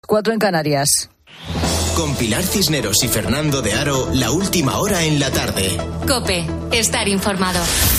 4 en Canarias. Con Pilar Cisneros y Fernando de Aro, la última hora en la tarde. COPE, estar informado.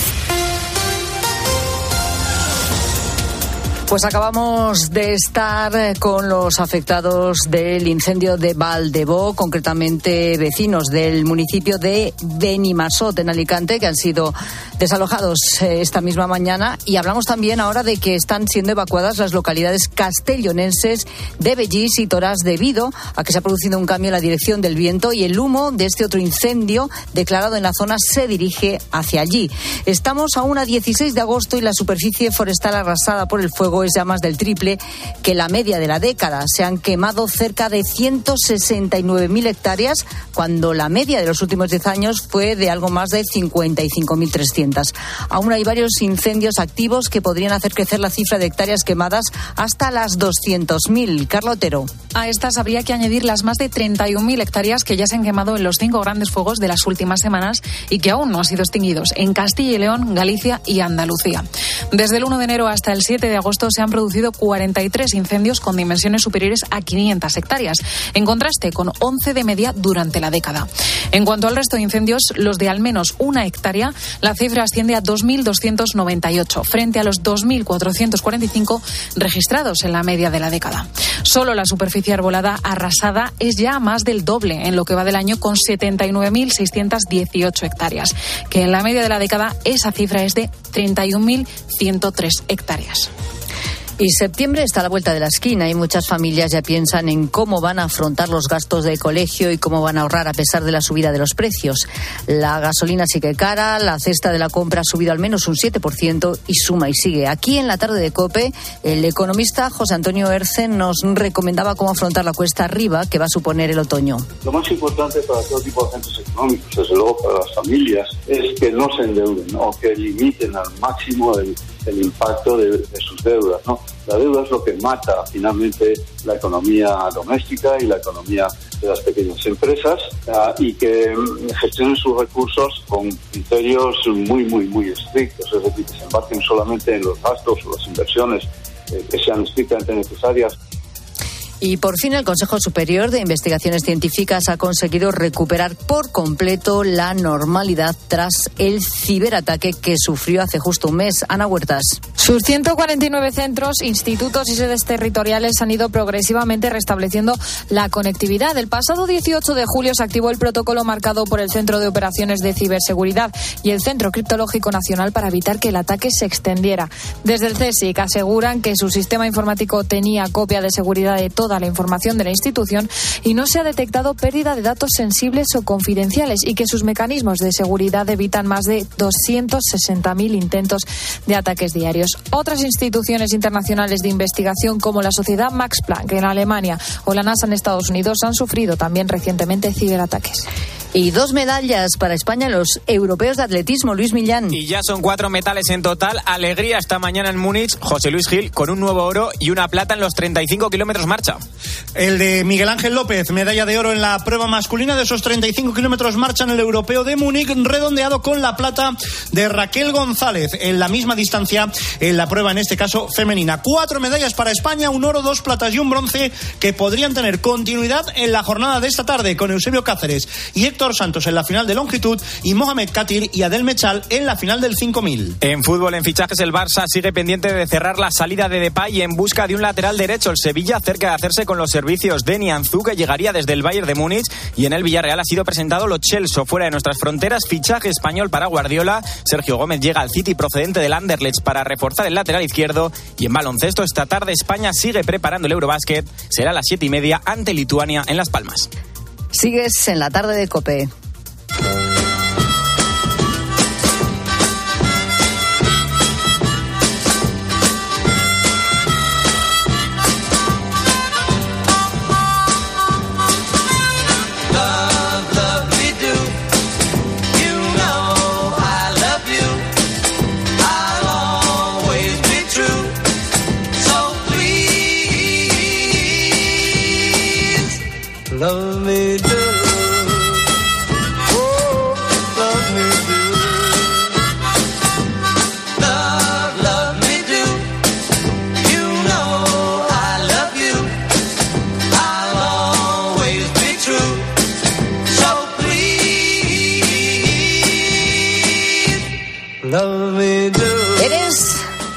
Pues acabamos de estar con los afectados del incendio de Valdebó, concretamente vecinos del municipio de Benimassot, en Alicante, que han sido desalojados esta misma mañana. Y hablamos también ahora de que están siendo evacuadas las localidades castellonenses de Bellís y Torás debido a que se ha producido un cambio en la dirección del viento y el humo de este otro incendio declarado en la zona se dirige hacia allí. Estamos aún a 16 de agosto y la superficie forestal arrasada por el fuego es ya más del triple que la media de la década. Se han quemado cerca de 169.000 hectáreas, cuando la media de los últimos 10 años fue de algo más de 55.300. Aún hay varios incendios activos que podrían hacer crecer la cifra de hectáreas quemadas hasta las 200.000. Carla Otero. A estas habría que añadir las más de 31.000 hectáreas que ya se han quemado en los 5 grandes fuegos de las últimas semanas y que aún no han sido extinguidos en Castilla y León, Galicia y Andalucía. Desde el 1 de enero hasta el 7 de agosto se han producido 43 incendios con dimensiones superiores a 500 hectáreas, en contraste con 11 de media durante la década. En cuanto al resto de incendios, los de al menos 1 hectárea, la cifra asciende a 2.298, frente a los 2.445 registrados en la media de la década. Solo la superficie arbolada arrasada es ya más del doble en lo que va del año, con 79.618 hectáreas, que en la media de la década esa cifra es de 31.103 hectáreas. Y septiembre está a la vuelta de la esquina y muchas familias ya piensan en cómo van a afrontar los gastos de colegio y cómo van a ahorrar a pesar de la subida de los precios. La gasolina sigue cara, la cesta de la compra ha subido al menos un 7% y suma y sigue. Aquí en la tarde de COPE, el economista José Antonio Erce nos recomendaba cómo afrontar la cuesta arriba que va a suponer el otoño. Lo más importante para todo tipo de agentes económicos, desde luego para las familias, es que no se endeuden o que limiten al máximo el impacto de sus deudas, ¿no? La deuda es lo que mata finalmente la economía doméstica y la economía de las pequeñas empresas, y que gestionen sus recursos con criterios muy, muy, muy estrictos, es decir, que se embarquen solamente en los gastos o las inversiones que sean estrictamente necesarias. Y por fin el Consejo Superior de Investigaciones Científicas ha conseguido recuperar por completo la normalidad tras el ciberataque que sufrió hace justo un mes. Ana Huertas. Sus 149 centros, institutos y sedes territoriales han ido progresivamente restableciendo la conectividad. El pasado 18 de julio se activó el protocolo marcado por el Centro de Operaciones de Ciberseguridad y el Centro Criptológico Nacional para evitar que el ataque se extendiera. Desde el CSIC aseguran que su sistema informático tenía copia de seguridad de toda la información de la institución y no se ha detectado pérdida de datos sensibles o confidenciales, y que sus mecanismos de seguridad evitan más de 260.000 intentos de ataques diarios. Otras instituciones internacionales de investigación como la Sociedad Max Planck en Alemania o la NASA en Estados Unidos han sufrido también recientemente ciberataques. Y 2 medallas para España en los europeos de atletismo, Luis Millán. Y ya son 4 metales en total. Alegría esta mañana en Múnich. José Luis Gil con un nuevo oro y una plata en los 35 kilómetros marcha. El de Miguel Ángel López, medalla de oro en la prueba masculina de esos 35 kilómetros marcha en el europeo de Múnich, redondeado con la plata de Raquel González en la misma distancia en la prueba, en este caso femenina. 4 medallas para España, un oro, 2 platas y un bronce, que podrían tener continuidad en la jornada de esta tarde, con Eusebio Cáceres y Héctor Santos en la final de longitud y Mohamed Katir y Adel Mechal en la final del 5000. En fútbol, en fichajes, el Barça sigue pendiente de cerrar la salida de Depay y en busca de un lateral derecho. El Sevilla cerca de hacerse con los servicios de Nianzú, que llegaría desde el Bayern de Múnich, y en el Villarreal ha sido presentado Lo Celso, fuera de nuestras fronteras, fichaje español para Guardiola. Sergio Gómez llega al City procedente del Anderlecht para reforzar el lateral izquierdo. Y en baloncesto, esta tarde España sigue preparando el Eurobásquet. Será a las 7:30 ante Lituania en Las Palmas. Sigues en la tarde de COPE. Love me do, oh, love me do, love me do, you know I love you, I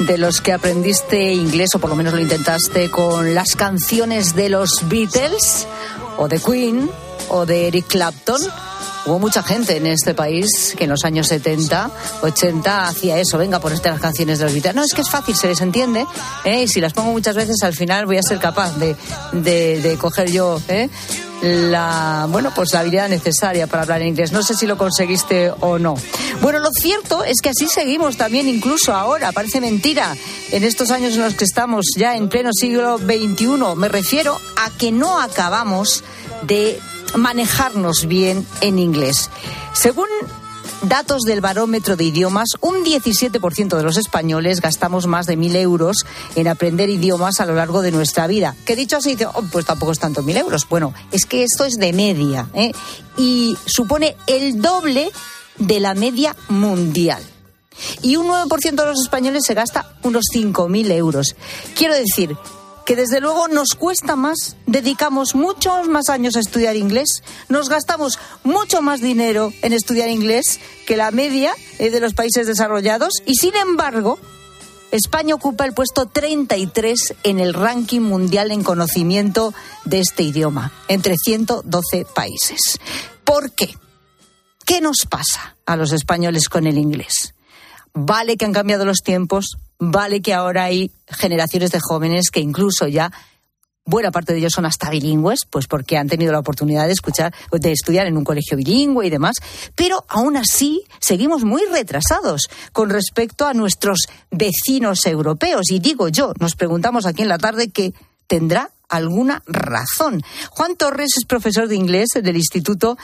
de los que aprendiste inglés, o por lo menos lo intentaste, con las canciones de los Beatles, o de Queen, o de Eric Clapton? Hubo mucha gente en este país que en los años 70, 80 hacía eso. Venga, ponerte las canciones de los Beatles. No, es que es fácil, se les entiende, y si las pongo muchas veces, al final voy a ser capaz de coger yo la habilidad necesaria para hablar en inglés. No sé si lo conseguiste o no. Bueno, lo cierto es que así seguimos también, incluso ahora. Parece mentira, en estos años en los que estamos ya en pleno siglo XXI. Me refiero a que no acabamos de manejarnos bien en inglés. Según datos del Barómetro de Idiomas, un 17% de los españoles gastamos más de 1.000 euros en aprender idiomas a lo largo de nuestra vida. Que dicho así, pues tampoco es tanto 1.000 euros. Bueno, es que esto es de media, y supone el doble de la media mundial. Y un 9% de los españoles se gasta unos 5.000 euros. Quiero decir que desde luego nos cuesta más, dedicamos muchos más años a estudiar inglés, nos gastamos mucho más dinero en estudiar inglés que la media de los países desarrollados, y sin embargo España ocupa el puesto 33 en el ranking mundial en conocimiento de este idioma, entre 112 países. ¿Por qué? ¿Qué nos pasa a los españoles con el inglés? Vale que han cambiado los tiempos, vale que ahora hay generaciones de jóvenes que incluso ya, buena parte de ellos son hasta bilingües, pues porque han tenido la oportunidad de estudiar en un colegio bilingüe y demás, pero aún así seguimos muy retrasados con respecto a nuestros vecinos europeos. Y digo yo, nos preguntamos aquí en la tarde que tendrá alguna razón. Juan Torres es profesor de inglés del Instituto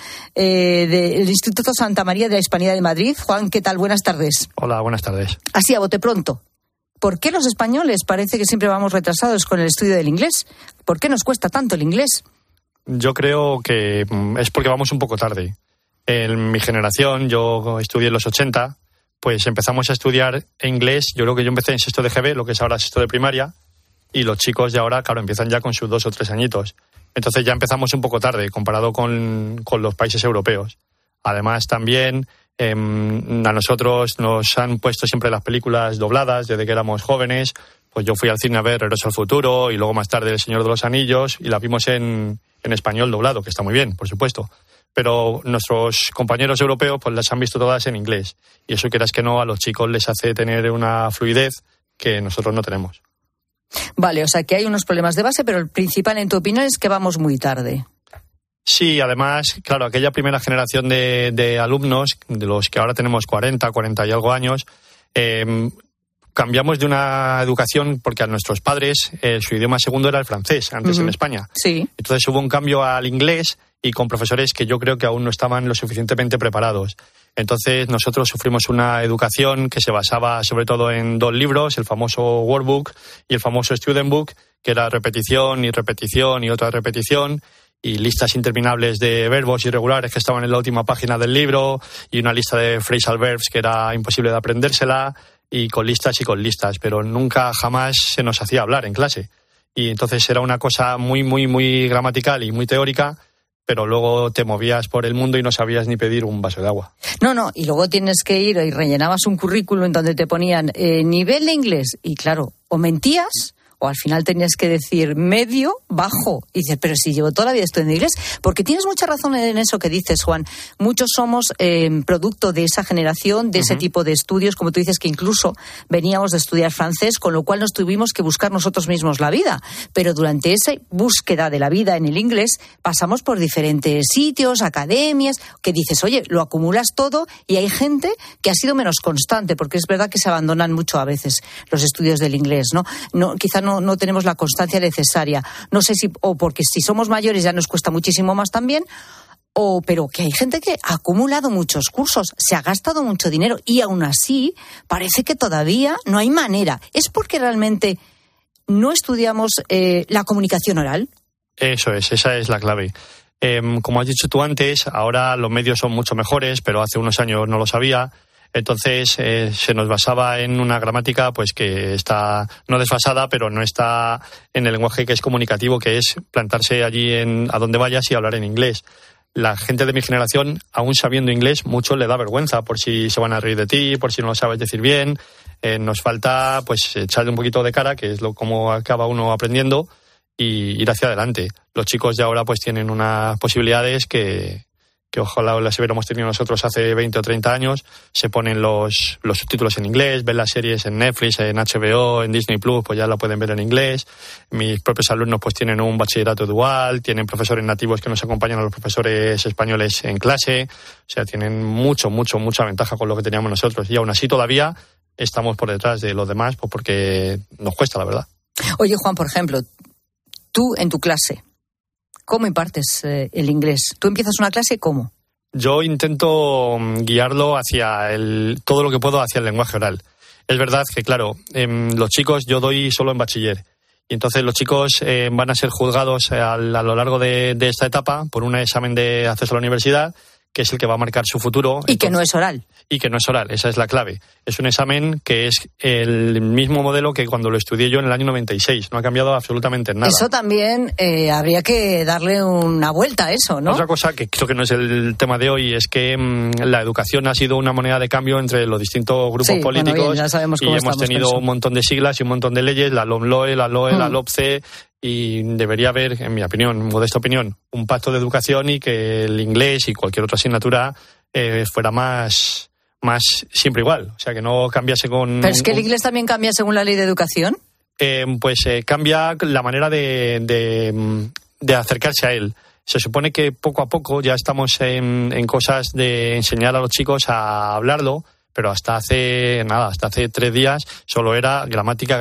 Santa María de la Hispanidad de Madrid. Juan, ¿qué tal? Buenas tardes. Hola, buenas tardes. Así a bote pronto, ¿por qué los españoles parece que siempre vamos retrasados con el estudio del inglés? ¿Por qué nos cuesta tanto el inglés? Yo creo que es porque vamos un poco tarde. En mi generación, yo estudié en los 80, pues empezamos a estudiar inglés. Yo creo que yo empecé en sexto de GB, lo que es ahora sexto de primaria, y los chicos de ahora, claro, empiezan ya con sus 2 o 3 añitos. Entonces ya empezamos un poco tarde comparado con los países europeos. Además, también a nosotros nos han puesto siempre las películas dobladas desde que éramos jóvenes. Pues yo fui al cine a ver Regreso al Futuro y luego más tarde El Señor de los Anillos, y la vimos en español doblado, que está muy bien, por supuesto. Pero nuestros compañeros europeos pues las han visto todas en inglés. Y eso, quieras que no, a los chicos les hace tener una fluidez que nosotros no tenemos. Vale, o sea que hay unos problemas de base, pero el principal, en tu opinión, es que vamos muy tarde. Sí, además, claro, aquella primera generación de alumnos, de los que ahora tenemos 40 y algo años, cambiamos de una educación porque a nuestros padres su idioma segundo era el francés, antes en España. Sí. Entonces hubo un cambio al inglés y con profesores que yo creo que aún no estaban lo suficientemente preparados. Entonces nosotros sufrimos una educación que se basaba sobre todo en 2 libros, el famoso Workbook y el famoso Student Book, que era repetición y repetición y otra repetición, y listas interminables de verbos irregulares que estaban en la última página del libro, y una lista de phrasal verbs que era imposible de aprendérsela, y con listas, pero nunca jamás se nos hacía hablar en clase. Y entonces era una cosa muy, muy, muy gramatical y muy teórica, pero luego te movías por el mundo y no sabías ni pedir un vaso de agua. No, y luego tienes que ir y rellenabas un currículum en donde te ponían nivel de inglés, y claro, o mentías o al final tenías que decir medio, bajo. Y dices, pero si llevo toda la vida estudiando inglés. Porque tienes mucha razón en eso que dices, Juan. Muchos somos producto de esa generación, de ese tipo de estudios, como tú dices, que incluso veníamos de estudiar francés, con lo cual nos tuvimos que buscar nosotros mismos la vida. Pero durante esa búsqueda de la vida en el inglés, pasamos por diferentes sitios, academias, que dices, oye, lo acumulas todo, y hay gente que ha sido menos constante, porque es verdad que se abandonan mucho a veces los estudios del inglés, ¿no? Quizá no tenemos la constancia necesaria. No sé si, o porque si somos mayores ya nos cuesta muchísimo más también, pero que hay gente que ha acumulado muchos cursos, se ha gastado mucho dinero, y aún así parece que todavía no hay manera. ¿Es porque realmente no estudiamos la comunicación oral? Eso es, esa es la clave. Como has dicho tú antes, ahora los medios son mucho mejores, pero hace unos años no lo sabía. Entonces se nos basaba en una gramática pues que está no desfasada, pero no está en el lenguaje que es comunicativo, que es plantarse allí a donde vayas y hablar en inglés. La gente de mi generación, aún sabiendo inglés, mucho le da vergüenza por si se van a reír de ti, por si no lo sabes decir bien. Nos falta pues echarle un poquito de cara, que es como acaba uno aprendiendo, y ir hacia adelante. Los chicos de ahora pues tienen unas posibilidades que ojalá las hubiéramos tenido nosotros hace 20 o 30 años. Se ponen los subtítulos en inglés, ven las series en Netflix, en HBO, en Disney Plus, pues ya la pueden ver en inglés. Mis propios alumnos pues tienen un bachillerato dual, tienen profesores nativos que nos acompañan a los profesores españoles en clase. O sea, tienen mucha ventaja con lo que teníamos nosotros. Y aún así todavía estamos por detrás de los demás, pues porque nos cuesta, la verdad. Oye, Juan, por ejemplo, tú en tu clase, ¿cómo impartes el inglés? ¿Tú empiezas una clase cómo? Yo intento guiarlo hacia todo lo que puedo hacia el lenguaje oral. Es verdad que, claro, los chicos yo doy solo en bachiller. Y entonces los chicos van a ser juzgados a lo largo de esta etapa por un examen de acceso a la universidad, que es el que va a marcar su futuro. Y que no es oral. Y que no es oral, esa es la clave. Es un examen que es el mismo modelo que cuando lo estudié yo en el año 96. No ha cambiado absolutamente nada. Eso también habría que darle una vuelta a eso, ¿no? Otra cosa que creo que no es el tema de hoy es que la educación ha sido una moneda de cambio entre los distintos grupos políticos. Bueno, bien, ya sabemos cómo y hemos tenido un montón de siglas y un montón de leyes, la LOMLOE, la LOE, la LOPCE. Y debería haber, en mi opinión, modesta opinión, un pacto de educación y que el inglés y cualquier otra asignatura fuera más siempre igual. O sea, que no cambiase con... ¿Pero es que el inglés también cambia según la ley de educación? Cambia la manera de acercarse a él. Se supone que poco a poco ya estamos en cosas de enseñar a los chicos a hablarlo, pero hasta hace 3 días solo era gramática,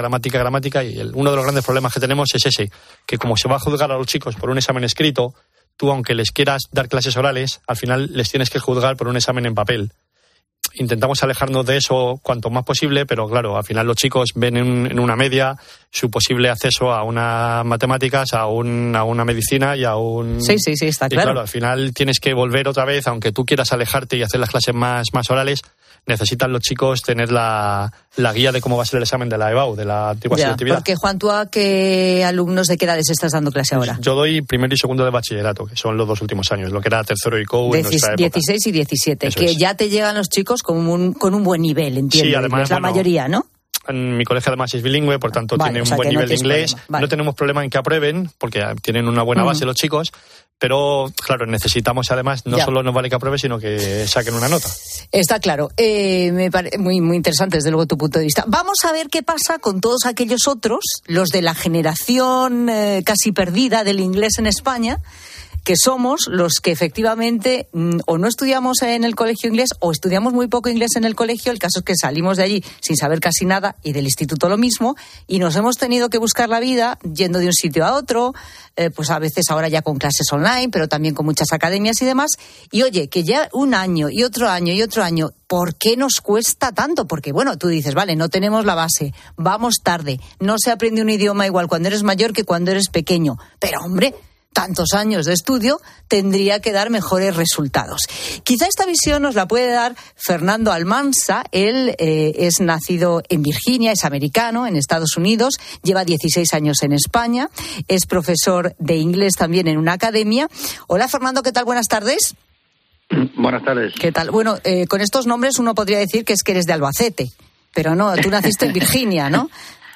y uno de los grandes problemas que tenemos es ese, que como se va a juzgar a los chicos por un examen escrito, tú aunque les quieras dar clases orales, al final les tienes que juzgar por un examen en papel. Intentamos alejarnos de eso cuanto más posible, pero claro, al final los chicos ven en una media su posible acceso a unas matemáticas, a una medicina y a un... Sí, está claro. Y claro, al final tienes que volver otra vez, aunque tú quieras alejarte y hacer las clases más orales, necesitan los chicos tener la guía de cómo va a ser el examen de la EBAU, de la antigua selectividad. Porque, Juan, ¿tú a qué alumnos de qué edades estás dando clase ahora? Yo doy primero y segundo de bachillerato, que son los 2 últimos años, lo que era tercero y COU en nuestra época. 16 y 17, Eso que es. ya te llegan los chicos con un buen nivel, entiendo. Sí, además, la mayoría, ¿no? Mi colegio además es bilingüe, por tanto tiene un buen nivel de inglés. No tenemos problema en que aprueben, porque tienen una buena base los chicos, pero claro, necesitamos además, no solo nos vale que aprueben, sino que saquen una nota. Está claro. Me parece muy, muy interesante, desde luego, tu punto de vista. Vamos a ver qué pasa con todos aquellos otros, los de la generación casi perdida del inglés en España, que somos los que efectivamente o no estudiamos en el colegio inglés o estudiamos muy poco inglés en el colegio. El caso es que salimos de allí sin saber casi nada, y del instituto lo mismo, y nos hemos tenido que buscar la vida yendo de un sitio a otro, pues a veces ahora ya con clases online, pero también con muchas academias y demás. Y oye, que ya un año y otro año y otro año, ¿por qué nos cuesta tanto? Porque bueno, tú dices, vale, no tenemos la base, vamos tarde, no se aprende un idioma igual cuando eres mayor que cuando eres pequeño. Pero hombre, tantos años de estudio tendría que dar mejores resultados. Quizá esta visión nos la puede dar Fernando Almansa. Él es nacido en Virginia, es americano, en Estados Unidos, lleva 16 años en España, es profesor de inglés también en una academia. Hola, Fernando, ¿qué tal? Buenas tardes. Buenas tardes. ¿Qué tal? Bueno, con estos nombres uno podría decir que eres de Albacete, pero no, tú naciste en Virginia, ¿no?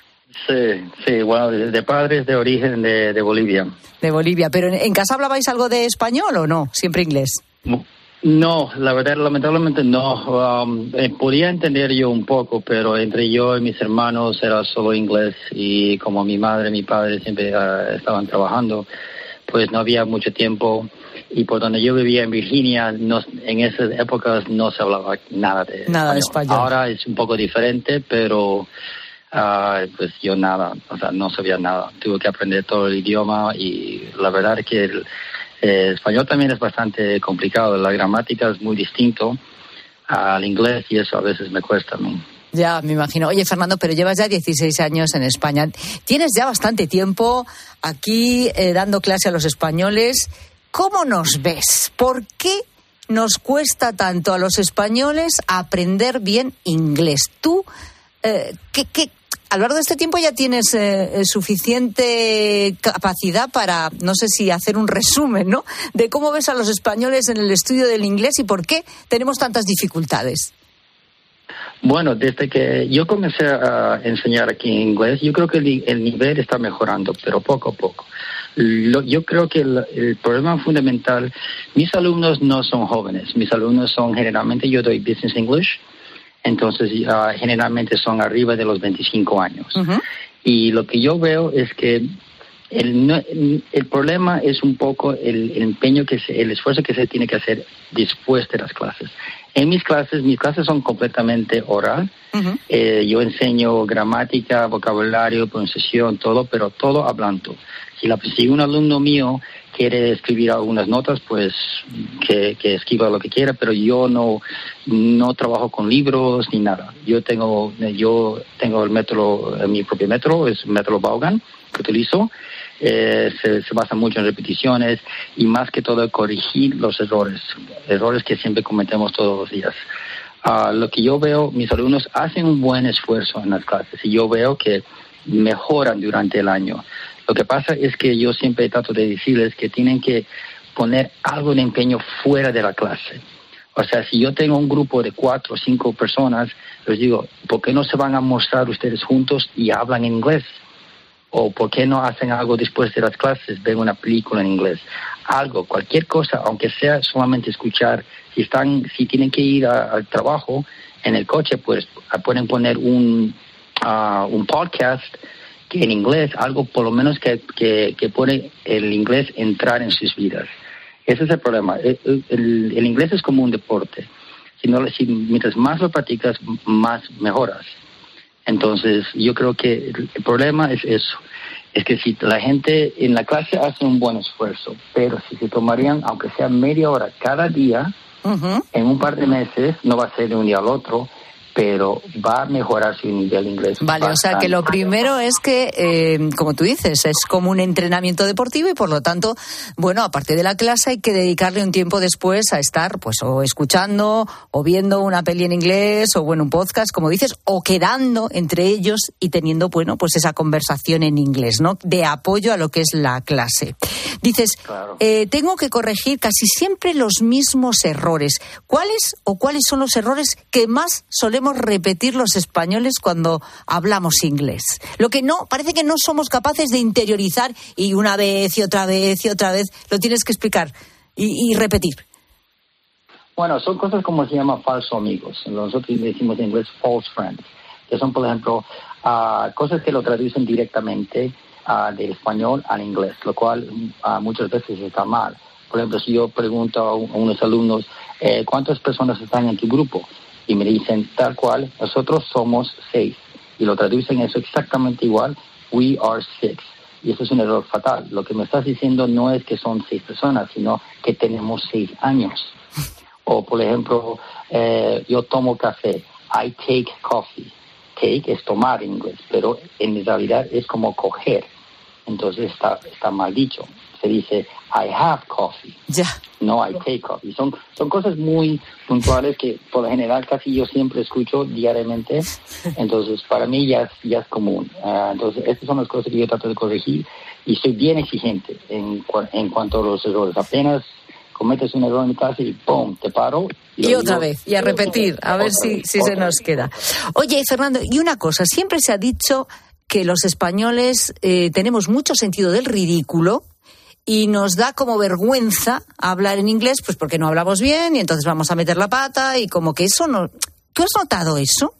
Sí, bueno, de padres de origen de Bolivia. De Bolivia, pero ¿en casa hablabais algo de español o no? Siempre inglés. No, la verdad, lamentablemente no. Podía entender yo un poco, pero entre yo y mis hermanos era solo inglés, y como mi madre y mi padre siempre estaban trabajando, pues no había mucho tiempo. Y por donde yo vivía en Virginia, en esas épocas no se hablaba nada de español. Ahora es un poco diferente, pero... pues yo no sabía nada. Tuve que aprender todo el idioma, y la verdad es que el español también es bastante complicado. La gramática es muy distinto al inglés, y eso a veces me cuesta a mí. Ya, me imagino. Oye, Fernando, pero llevas ya 16 años en España. Tienes ya bastante tiempo aquí dando clase a los españoles. ¿Cómo nos ves? ¿Por qué nos cuesta tanto a los españoles aprender bien inglés? Tú, a lo largo de este tiempo ya tienes suficiente capacidad para, no sé si hacer un resumen, ¿no?, de cómo ves a los españoles en el estudio del inglés y por qué tenemos tantas dificultades. Bueno, desde que yo comencé a enseñar aquí en inglés, yo creo que el nivel está mejorando, pero poco a poco. Yo creo que el problema fundamental, mis alumnos no son jóvenes, mis alumnos son generalmente, yo doy Business English, entonces generalmente son arriba de los 25 años. Uh-huh. Y lo que yo veo es que el problema es un poco el empeño, el esfuerzo que se tiene que hacer después de las clases. En mis clases son completamente oral. Uh-huh. Yo enseño gramática, vocabulario, pronunciación, todo, pero todo hablando. Si un alumno mío quiere escribir algunas notas, pues que escriba lo que quiera, pero yo no trabajo con libros ni nada. Yo tengo el método, mi propio método, es el método Vaughan, que utilizo. Se basa mucho en repeticiones y más que todo corregir los errores que siempre cometemos todos los días. Lo que yo veo, mis alumnos hacen un buen esfuerzo en las clases y yo veo que mejoran durante el año. Lo que pasa es que yo siempre trato de decirles que tienen que poner algo de empeño fuera de la clase. O sea, si yo tengo un grupo de 4 o 5 personas, les digo, ¿por qué no se van a mostrar ustedes juntos y hablan en inglés? ¿O por qué no hacen algo después de las clases? Ven una película en inglés. Algo, cualquier cosa, aunque sea solamente escuchar. Si tienen que ir al trabajo en el coche, pues pueden poner un podcast que en inglés, algo por lo menos que pone el inglés entrar en sus vidas. Ese es el problema. El inglés es como un deporte. Mientras más lo practicas, más mejoras. Entonces, yo creo que el problema es eso. Es que si la gente en la clase hace un buen esfuerzo, pero si se tomarían, aunque sea media hora cada día, uh-huh, en un par de meses, no va a ser de un día al otro, pero va a mejorar su nivel de inglés. Vale, bastante. O sea que lo primero es que, como tú dices, es como un entrenamiento deportivo y por lo tanto, bueno, aparte de la clase hay que dedicarle un tiempo después a estar, pues, o escuchando, o viendo una peli en inglés, o bueno, un podcast, como dices, o quedando entre ellos y teniendo, bueno, pues esa conversación en inglés, ¿no? De apoyo a lo que es la clase. Dices, claro, tengo que corregir casi siempre los mismos errores. ¿Cuáles son los errores que más solemos repetir los españoles cuando hablamos inglés? Lo que parece que no somos capaces de interiorizar y una vez y otra vez y otra vez lo tienes que explicar y repetir. Bueno, son cosas como se llama falso amigos. Nosotros decimos en inglés false friends, que son, por ejemplo, cosas que lo traducen directamente del español al inglés, lo cual muchas veces está mal. Por ejemplo, si yo pregunto a unos alumnos, ¿cuántas personas están en tu grupo? Y me dicen tal cual, nosotros somos 6. Y lo traducen eso exactamente igual, we are 6. Y eso es un error fatal. Lo que me estás diciendo no es que son 6 personas, sino que tenemos 6 años. O, por ejemplo, yo tomo café, I take coffee. Take es tomar en inglés, pero en realidad es como coger. Entonces está mal dicho. Se dice, I have coffee. Ya. No, I take coffee. Son cosas muy puntuales que por lo general casi yo siempre escucho diariamente. Entonces, para mí ya es común. Entonces, estas son las cosas que yo trato de corregir. Y soy bien exigente en cuanto a los errores. Apenas cometes un error en mi clase y ¡pum!, te paro. Y otra vez, y a repetir, a ver si se nos queda. Oye, Fernando, y una cosa, siempre se ha dicho que los españoles tenemos mucho sentido del ridículo y nos da como vergüenza hablar en inglés, pues porque no hablamos bien y entonces vamos a meter la pata y como que eso no... ¿Tú has notado eso?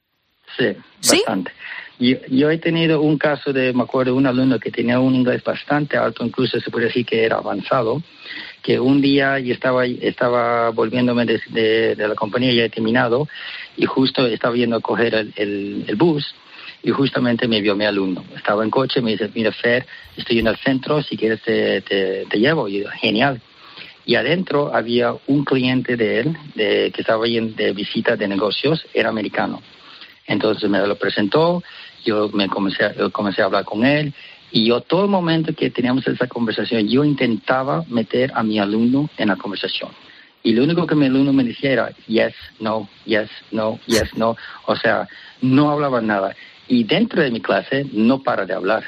Sí, bastante. Yo he tenido un caso me acuerdo, un alumno que tenía un inglés bastante alto, incluso se puede decir que era avanzado, que un día yo estaba volviéndome de la compañía, ya he terminado, y justo estaba yendo a coger el bus, y justamente me vio mi alumno. Estaba en coche, me dice, mira, Fer, estoy en el centro, si quieres te llevo. Y yo, genial. Y adentro había un cliente de él, que estaba ahí de visita de negocios, era americano. Entonces me lo presentó, yo comencé a hablar con él, y yo todo el momento que teníamos esa conversación, yo intentaba meter a mi alumno en la conversación. Y lo único que mi alumno me decía era, yes, no, yes, no, yes, no. O sea, no hablaba nada. Y dentro de mi clase no para de hablar.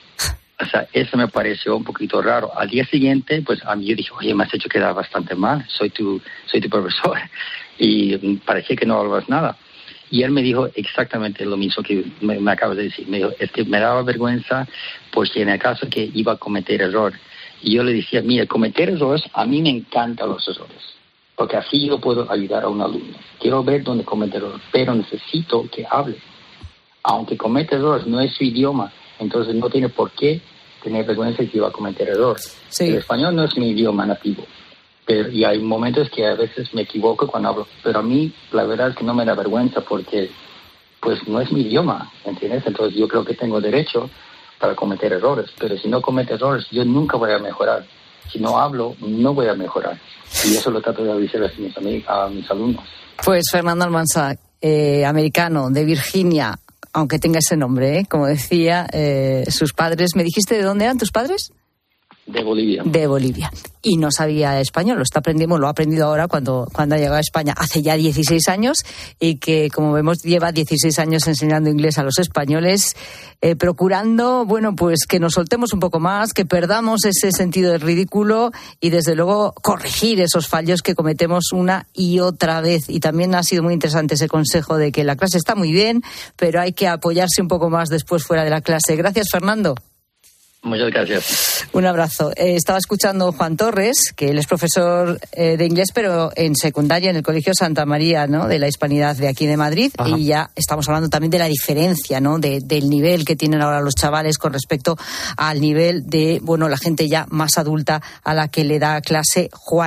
O sea, eso me pareció un poquito raro. Al día siguiente, pues a mí yo dije, oye, me has hecho quedar bastante mal. Soy tu profesor. Y parecía que no hablabas nada. Y él me dijo exactamente lo mismo que me acabas de decir. Me dijo, es que me daba vergüenza porque en el caso que iba a cometer error. Y yo le decía, mira, cometer errores, a mí me encantan los errores. Porque así yo puedo ayudar a un alumno. Quiero ver dónde comete errores, pero necesito que hable. Aunque comete errores, no es su idioma. Entonces no tiene por qué tener vergüenza que iba a cometer errores. Sí. El español no es mi idioma nativo. Y hay momentos que a veces me equivoco cuando hablo. Pero a mí, la verdad es que no me da vergüenza porque pues no es mi idioma, ¿entiendes? Entonces yo creo que tengo derecho para cometer errores. Pero si no cometo errores, yo nunca voy a mejorar. Si no hablo, no voy a mejorar. Y eso lo trato de decir a mis alumnos. Pues Fernando Almansa, americano de Virginia, aunque tenga ese nombre, como decía, sus padres, ¿me dijiste de dónde eran tus padres? De Bolivia. De Bolivia. Y no sabía español, lo ha aprendido ahora cuando ha llegado a España hace ya 16 años y que, como vemos, lleva 16 años enseñando inglés a los españoles, procurando, bueno, pues que nos soltemos un poco más, que perdamos ese sentido del ridículo y, desde luego, corregir esos fallos que cometemos una y otra vez. Y también ha sido muy interesante ese consejo de que la clase está muy bien, pero hay que apoyarse un poco más después fuera de la clase. Gracias, Fernando. Muchas gracias. Un abrazo. Estaba escuchando Juan Torres, que él es profesor de inglés, pero en secundaria en el Colegio Santa María, ¿no?, de la Hispanidad de aquí de Madrid. Ajá. Y ya estamos hablando también de la diferencia, ¿no?, del nivel que tienen ahora los chavales con respecto al nivel de, bueno, la gente ya más adulta a la que le da clase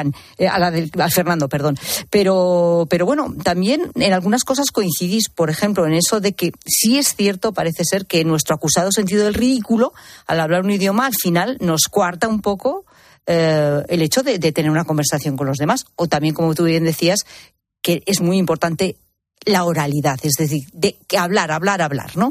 a Fernando, perdón. Pero bueno, también en algunas cosas coincidís, por ejemplo, en eso de que sí es cierto, parece ser, que nuestro acusado sentido del ridículo, al hablar un idioma, al final nos coarta un poco el hecho de tener una conversación con los demás. O también, como tú bien decías, que es muy importante la oralidad, es decir, de que hablar, ¿no?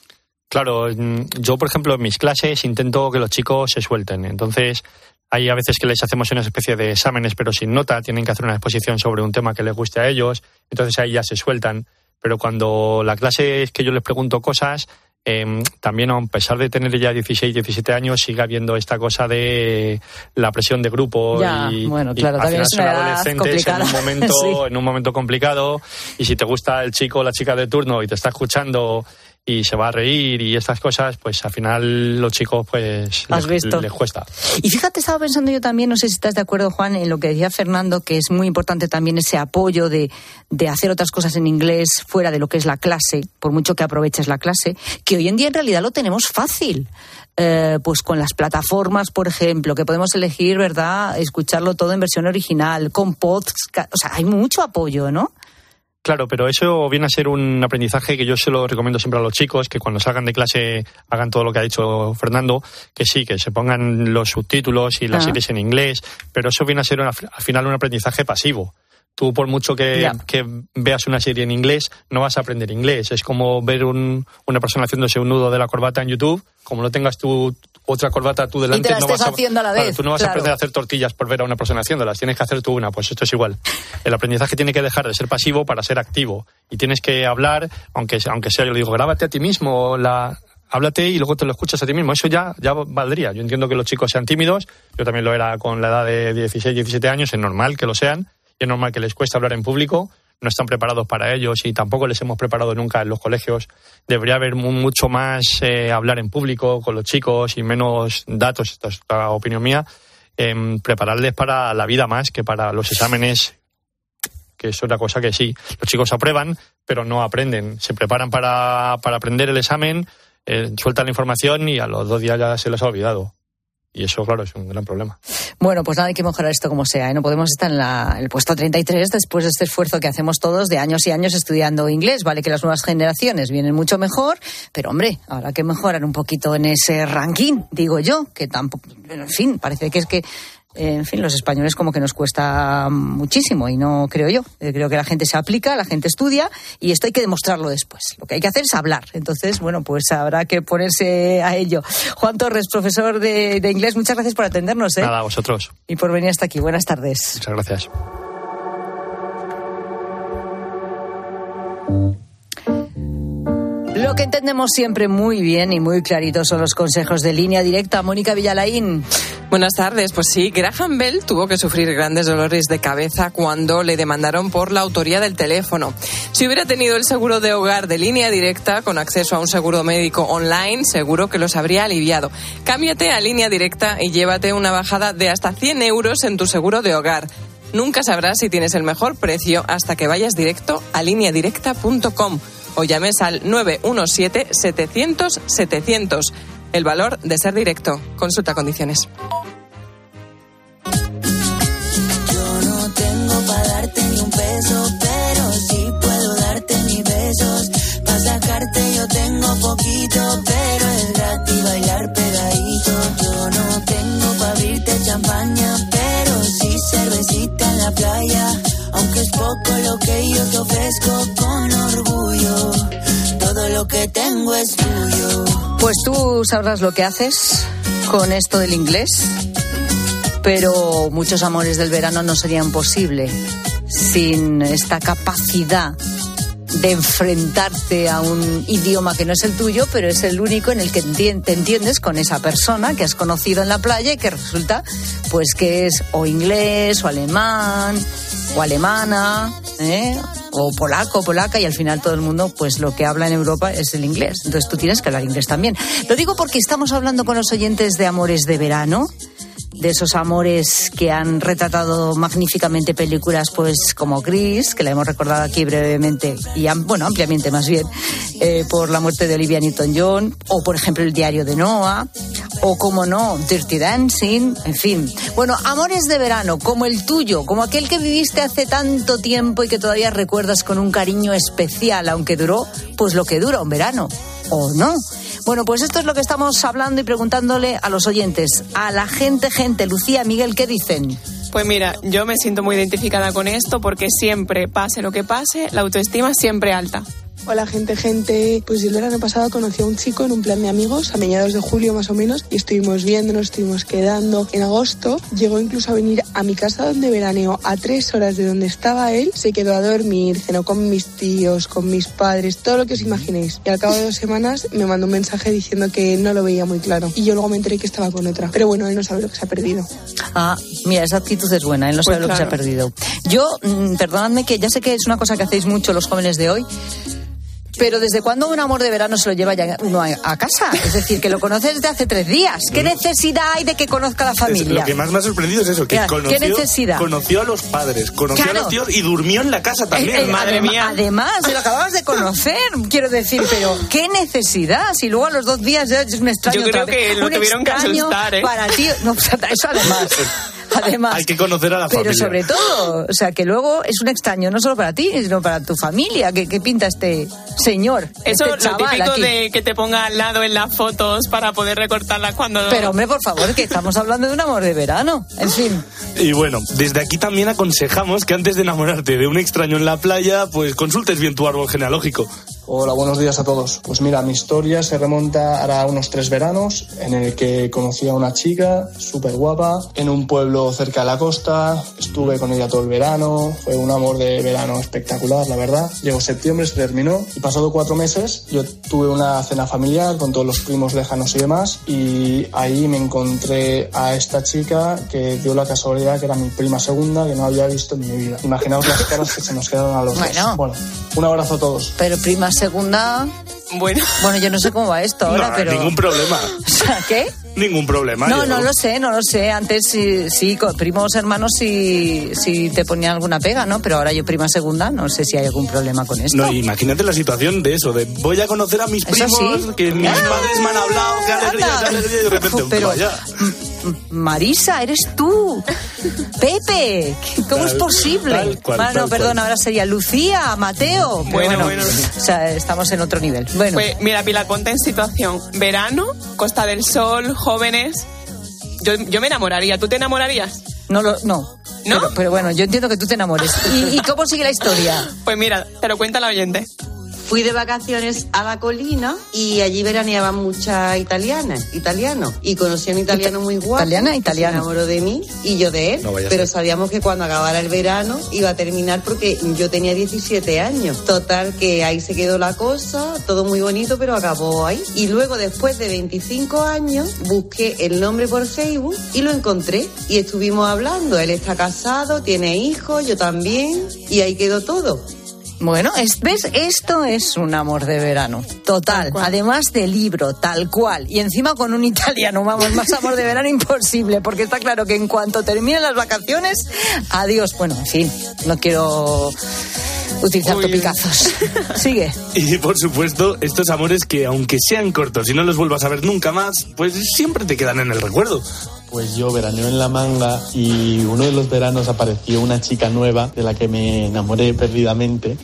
Claro, yo, por ejemplo, en mis clases intento que los chicos se suelten. Entonces, hay a veces que les hacemos una especie de exámenes, pero sin nota, tienen que hacer una exposición sobre un tema que les guste a ellos, entonces ahí ya se sueltan. Pero cuando la clase es que yo les pregunto cosas, también, a pesar de tener ya 16, 17 años, sigue habiendo esta cosa de la presión de grupo. Ya, bueno, claro, también es una edad complicada. En un momento complicado, y si te gusta el chico o la chica de turno y te está escuchando y se va a reír y estas cosas, pues al final los chicos pues les cuesta. Y fíjate, estaba pensando yo también, no sé si estás de acuerdo, Juan, en lo que decía Fernando, que es muy importante también ese apoyo de hacer otras cosas en inglés fuera de lo que es la clase, por mucho que aproveches la clase, que hoy en día en realidad lo tenemos fácil. Pues con las plataformas, por ejemplo, que podemos elegir, ¿verdad?, escucharlo todo en versión original, con podcast, o sea, hay mucho apoyo, ¿no? Claro, pero eso viene a ser un aprendizaje que yo se lo recomiendo siempre a los chicos, que cuando salgan de clase hagan todo lo que ha dicho Fernando, que sí, que se pongan los subtítulos y las series en inglés, pero eso viene a ser al final un aprendizaje pasivo. Tú, por mucho que veas una serie en inglés, no vas a aprender inglés. Es como ver una persona haciéndose un nudo de la corbata en YouTube. Como no tengas tú otra corbata tú delante, no vas haciendo a la vez. Tú no vas a aprender a hacer tortillas por ver a una persona haciéndolas. Tienes que hacer tú una. Pues esto es igual. El aprendizaje tiene que dejar de ser pasivo para ser activo. Y tienes que hablar, aunque sea, yo le digo, grábate a ti mismo háblate y luego te lo escuchas a ti mismo. Eso ya valdría. Yo entiendo que los chicos sean tímidos. Yo también lo era con la edad de 16, 17 años. Es normal que lo sean. Y es normal que les cueste hablar en público, no están preparados para ellos y tampoco les hemos preparado nunca en los colegios. Debería haber mucho más hablar en público con los chicos y menos datos, esta es la opinión mía, prepararles para la vida más que para los exámenes, que es otra cosa que sí. Los chicos aprueban, pero no aprenden. Se preparan para aprender el examen, sueltan la información y a los 2 días ya se les ha olvidado. Y eso, claro, es un gran problema. Bueno, pues nada, hay que mejorar esto como sea, ¿eh? No podemos estar en el puesto 33 después de este esfuerzo que hacemos todos de años y años estudiando inglés. Vale que las nuevas generaciones vienen mucho mejor, pero, hombre, habrá que mejorar un poquito en ese ranking, digo yo, que tampoco, en fin, parece que es que, en fin, los españoles como que nos cuesta muchísimo y no creo yo. Creo que la gente se aplica, la gente estudia y esto hay que demostrarlo después. Lo que hay que hacer es hablar. Entonces, bueno, pues habrá que ponerse a ello. Juan Torres, profesor de inglés, muchas gracias por atendernos. Nada, a vosotros. Y por venir hasta aquí. Buenas tardes. Muchas gracias. Lo que entendemos siempre muy bien y muy clarito son los consejos de Línea Directa. Mónica Villalain. Buenas tardes. Pues sí, Graham Bell tuvo que sufrir grandes dolores de cabeza cuando le demandaron por la autoría del teléfono. Si hubiera tenido el seguro de hogar de Línea Directa con acceso a un seguro médico online, seguro que los habría aliviado. Cámbiate a Línea Directa y llévate una bajada de hasta 100 euros en tu seguro de hogar. Nunca sabrás si tienes el mejor precio hasta que vayas directo a lineadirecta.com o llames al 917-700-700. El valor de ser directo. Consulta condiciones. Yo no tengo para darte ni un peso, pero sí puedo darte mis besos. Para sacarte yo tengo poquito, pero es gratis bailar pegadito. Yo no tengo para abrirte champaña, pero sí cervecita en la playa. Aunque es poco lo que yo te ofrezco con orgullo, todo lo que tengo es tuyo. Pues tú sabrás lo que haces con esto del inglés, pero muchos amores del verano no serían posibles sin esta capacidad de enfrentarte a un idioma que no es el tuyo, pero es el único en el que te entiendes con esa persona que has conocido en la playa y que resulta pues que es o inglés o alemán o alemana, o polaco, polaca, y al final todo el mundo, pues lo que habla en Europa es el inglés. Entonces tú tienes que hablar inglés también. Lo digo porque estamos hablando con los oyentes de Amores de Verano, de esos amores que han retratado magníficamente películas pues como Grease, que la hemos recordado aquí brevemente y ampliamente más bien, por la muerte de Olivia Newton-John, o por ejemplo El diario de Noah, o como no, Dirty Dancing, en fin. Bueno, amores de verano, como el tuyo, como aquel que viviste hace tanto tiempo y que todavía recuerdas con un cariño especial, aunque duró pues lo que dura un verano, o no. Bueno, pues esto es lo que estamos hablando y preguntándole a los oyentes, a la gente. Lucía, Miguel, ¿qué dicen? Pues mira, yo me siento muy identificada con esto porque siempre, pase lo que pase, la autoestima es siempre alta. Hola gente, pues yo el verano pasado conocí a un chico en un plan de amigos a mediados de julio más o menos y estuvimos viéndonos, estuvimos quedando. En agosto llegó incluso a venir a mi casa donde veraneo a 3 horas de donde estaba él, se quedó a dormir, cenó con mis tíos, con mis padres, todo lo que os imaginéis. Y al cabo de 2 semanas me mandó un mensaje diciendo que no lo veía muy claro y yo luego me enteré que estaba con otra. Pero bueno, él no sabe lo que se ha perdido. Ah, mira, esa actitud es buena, él no sabe lo que se ha perdido. Yo, perdonadme que ya sé que es una cosa que hacéis mucho los jóvenes de hoy, pero ¿desde cuándo un amor de verano se lo lleva ya uno a casa? Es decir, que lo conoces desde hace 3 días. ¿Qué necesidad hay de que conozca a la familia? Lo que más me ha sorprendido es eso, que ¿qué necesidad? Conoció a los padres, conoció a los tíos y durmió en la casa también. Madre mía. Además, lo acababas de conocer, quiero decir, pero ¿qué necesidad? Si luego a los 2 días ya es un extraño. Yo creo que lo tuvieron que asustar, para ti. No, eso además. Hay que conocer a la familia. Pero sobre todo, o sea, que luego es un extraño no solo para ti, sino para tu familia. ¿Qué pinta este señor? Eso, este lo típico aquí de que te ponga al lado en las fotos para poder recortarlas cuando... Pero hombre, por favor, que estamos hablando de un amor de verano. En fin. Y bueno, desde aquí también aconsejamos que antes de enamorarte de un extraño en la playa, pues consultes bien tu árbol genealógico. Hola, buenos días a todos. Pues mira, mi historia se remonta a unos 3 veranos en el que conocí a una chica súper guapa en un pueblo cerca de la costa. Estuve con ella todo el verano. Fue un amor de verano espectacular, la verdad. Llegó septiembre, se terminó y pasado 4 meses yo tuve una cena familiar con todos los primos lejanos y demás y ahí me encontré a esta chica que dio la casualidad que era mi prima segunda que no había visto en mi vida. Imaginaos las caras que se nos quedaron a los dos. Bueno, un abrazo a todos. Pero prima segunda... Bueno, yo no sé cómo va esto ahora, no, pero... ningún problema. O sea, ¿qué? Ningún problema. No lo sé. Antes sí, primos hermanos sí te ponían alguna pega, ¿no? Pero ahora yo prima segunda, no sé si hay algún problema con esto. No, imagínate la situación de eso, de voy a conocer a mis primos, ¿sí? Que mis padres me han hablado, qué alegría, y de repente, pero, vaya. Marisa, eres tú. Pepe, ¿cómo es posible? Bueno, perdón, ahora sería Lucía, Mateo. Bueno. O sea, estamos en otro nivel. Bueno. Pues mira, Pilar, ponte en situación. Verano, Costa del Sol, jóvenes. Yo me enamoraría. ¿Tú te enamorarías? No. ¿No? Pero bueno, yo entiendo que tú te enamores. ¿Y cómo sigue la historia? Pues mira, te lo cuenta la oyente. Fui de vacaciones a La Colina y allí veraneaban muchas italianos. Y conocí a un italiano muy guapo. Italiano. Se enamoró de mí y yo de él. Pero sabíamos que cuando acabara el verano iba a terminar porque yo tenía 17 años. Total, que ahí se quedó la cosa, todo muy bonito, pero acabó ahí. Y luego, después de 25 años, busqué el nombre por Facebook y lo encontré. Y estuvimos hablando. Él está casado, tiene hijos, yo también. Y ahí quedó todo. Bueno, ¿ves? Esto es un amor de verano. Total. Además de libro, tal cual. Y encima con un italiano. Vamos, más amor de verano imposible. Porque está claro que en cuanto terminen las vacaciones, adiós. Bueno, en fin, no quiero utilizar topicazos. Sigue. Y por supuesto, estos amores que aunque sean cortos y no los vuelvas a ver nunca más, pues siempre te quedan en el recuerdo. Pues yo veraneo en La Manga y uno de los veranos apareció una chica nueva de la que me enamoré perdidamente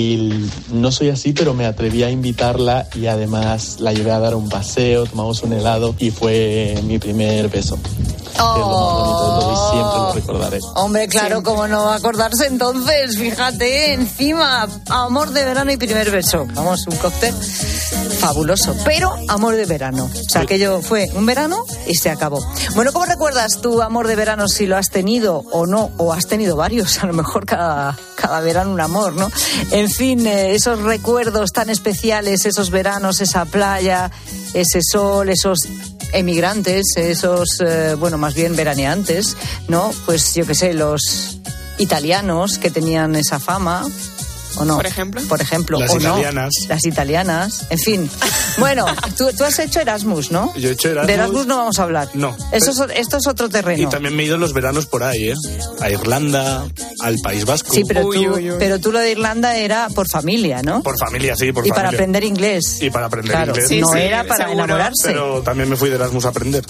y no soy así, pero me atreví a invitarla y además la llevé a dar un paseo, tomamos un helado y fue mi primer beso. Es lo más bonito de todo y siempre lo recordaré. Hombre, claro, cómo no va a acordarse entonces, fíjate, encima, amor de verano y primer beso. Vamos, un cóctel fabuloso, pero amor de verano. O sea, aquello fue un verano y se acabó. Bueno, ¿cómo recuerdas tu amor de verano, si lo has tenido o no? O has tenido varios, a lo mejor cada verano un amor, ¿no? En fin, esos recuerdos tan especiales, esos veranos, esa playa, ese sol, esos emigrantes, esos, más bien veraneantes, ¿no? Pues yo qué sé, los italianos que tenían esa fama, ¿o no? Por ejemplo, las o italianas. No, las italianas, en fin. Bueno, tú has hecho Erasmus, ¿no? Yo he hecho Erasmus. De Erasmus no vamos a hablar. No. Esto es otro terreno. Y también me he ido los veranos por ahí, ¿eh? A Irlanda, al País Vasco. Sí, pero tú lo de Irlanda era por familia, ¿no? Por familia, sí, por y familia. para aprender inglés. Y para aprender inglés. Sí, no era para seguro. Enamorarse. Pero también me fui de Erasmus a aprender.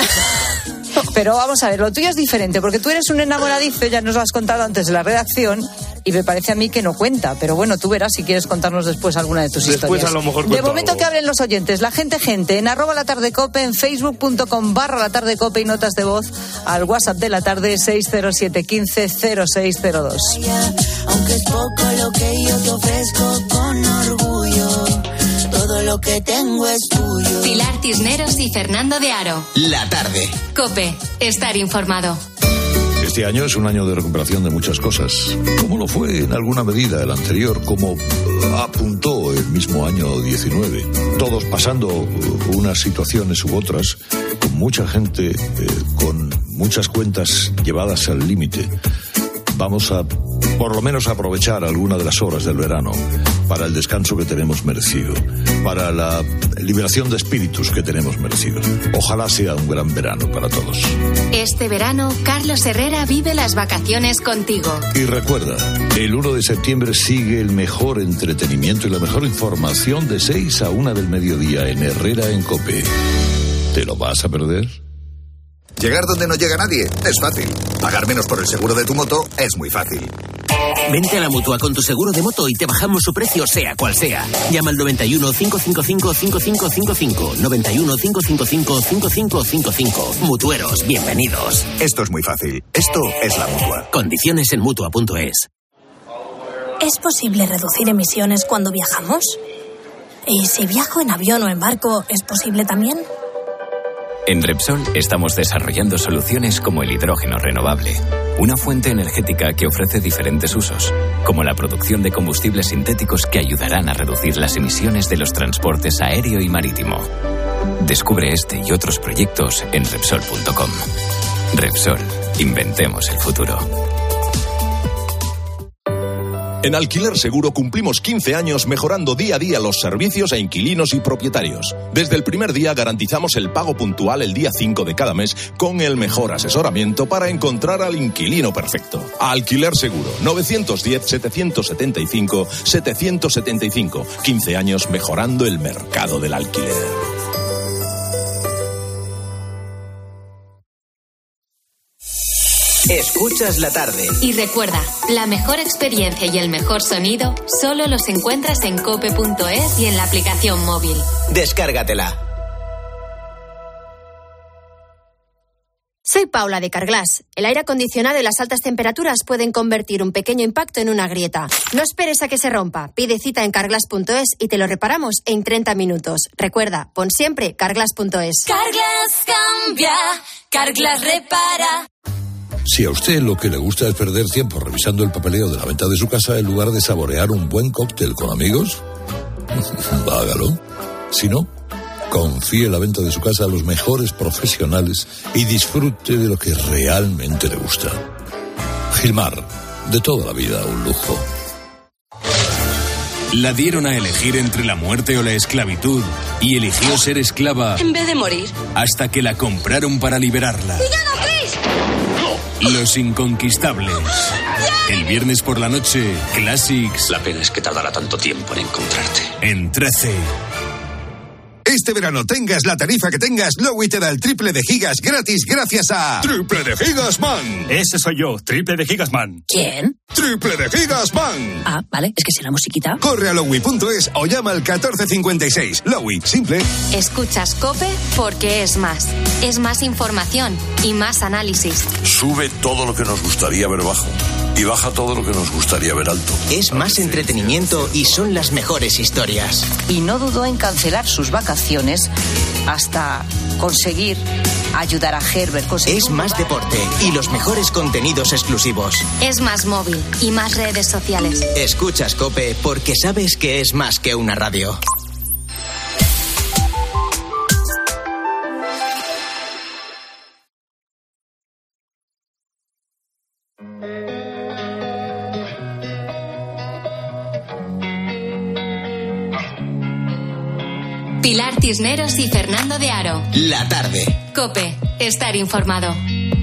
Pero vamos a ver, lo tuyo es diferente, porque tú eres un enamoradizo, ya nos lo has contado antes de la redacción, y me parece a mí que no cuenta. Pero bueno, tú verás si quieres contarnos después alguna de tus historias. Después a lo mejor de momento algo. Que hablen los oyentes, la gente, en @latardecope, en facebook.com/latardecope y notas de voz al WhatsApp de la tarde 607 15 0602. Aunque es poco lo que yo te ofrezco con orgullo, todo lo que tengo es tuyo. Pilar Cisneros y Fernando de Aro. La tarde. COPE, estar informado. Este año es un año de recuperación de muchas cosas, como lo fue en alguna medida el anterior, como apuntó el mismo año 19. Todos pasando unas situaciones u otras, con mucha gente, con muchas cuentas llevadas al límite. Vamos a, por lo menos, aprovechar alguna de las horas del verano para el descanso que tenemos merecido, para la liberación de espíritus que tenemos merecido. Ojalá sea un gran verano para todos. Este verano, Carlos Herrera vive las vacaciones contigo. Y recuerda, el 1 de septiembre sigue el mejor entretenimiento y la mejor información de 6 a 1 del mediodía en Herrera en COPE. ¿Te lo vas a perder? Llegar donde no llega nadie es fácil. Pagar menos por el seguro de tu moto es muy fácil. Vente a la Mutua con tu seguro de moto y te bajamos su precio sea cual sea. Llama al 91 555 5555. 91 555 5555. Mutueros, bienvenidos. Esto es muy fácil. Esto es la Mutua. Condiciones en Mutua.es. ¿Es posible reducir emisiones cuando viajamos? ¿Y si viajo en avión o en barco, es posible también? En Repsol estamos desarrollando soluciones como el hidrógeno renovable, una fuente energética que ofrece diferentes usos, como la producción de combustibles sintéticos que ayudarán a reducir las emisiones de los transportes aéreo y marítimo. Descubre este y otros proyectos en Repsol.com. Repsol, inventemos el futuro. En Alquiler Seguro cumplimos 15 años mejorando día a día los servicios a inquilinos y propietarios. Desde el primer día garantizamos el pago puntual el día 5 de cada mes con el mejor asesoramiento para encontrar al inquilino perfecto. Alquiler Seguro, 910-775-775. 15 años mejorando el mercado del alquiler. Escuchas la tarde. Y recuerda, la mejor experiencia y el mejor sonido solo los encuentras en cope.es y en la aplicación móvil. Descárgatela. Soy Paula de Carglass. El aire acondicionado y las altas temperaturas pueden convertir un pequeño impacto en una grieta. No esperes a que se rompa. Pide cita en carglass.es y te lo reparamos en 30 minutos. Recuerda, pon siempre carglass.es. Carglass cambia, Carglass repara. Si a usted lo que le gusta es perder tiempo revisando el papeleo de la venta de su casa en lugar de saborear un buen cóctel con amigos, hágalo. Si no, confíe la venta de su casa a los mejores profesionales y disfrute de lo que realmente le gusta. Gilmar, de toda la vida un lujo. La dieron a elegir entre la muerte o la esclavitud y eligió ser esclava En vez de morir. hasta que la compraron para liberarla. ¡Villano, Chris! Los Inconquistables. El viernes por la noche, Classics. La pena es que tardará tanto tiempo en encontrarte. En 13. Este verano tengas la tarifa que tengas, Lowy te da el triple de gigas gratis gracias a Triple de Gigas Man. Ese soy yo, Triple de Gigas Man. ¿Quién? Triple de Gigas Man. Ah, vale, es que si la musiquita. Corre a lowy.es o llama al 1456. Lowy, simple. Escuchas COPE porque es más. Es más información y más análisis. Sube todo lo que nos gustaría ver bajo y baja todo lo que nos gustaría ver alto. Es más entretenimiento y son las mejores historias. Y no dudó en cancelar sus vacaciones hasta conseguir ayudar a Herbert. Es más deporte y los mejores contenidos exclusivos. Es más móvil y más redes sociales. Escuchas COPE porque sabes que es más que una radio. Pilar Cisneros y Fernando de Aro. La tarde. COPE, estar informado.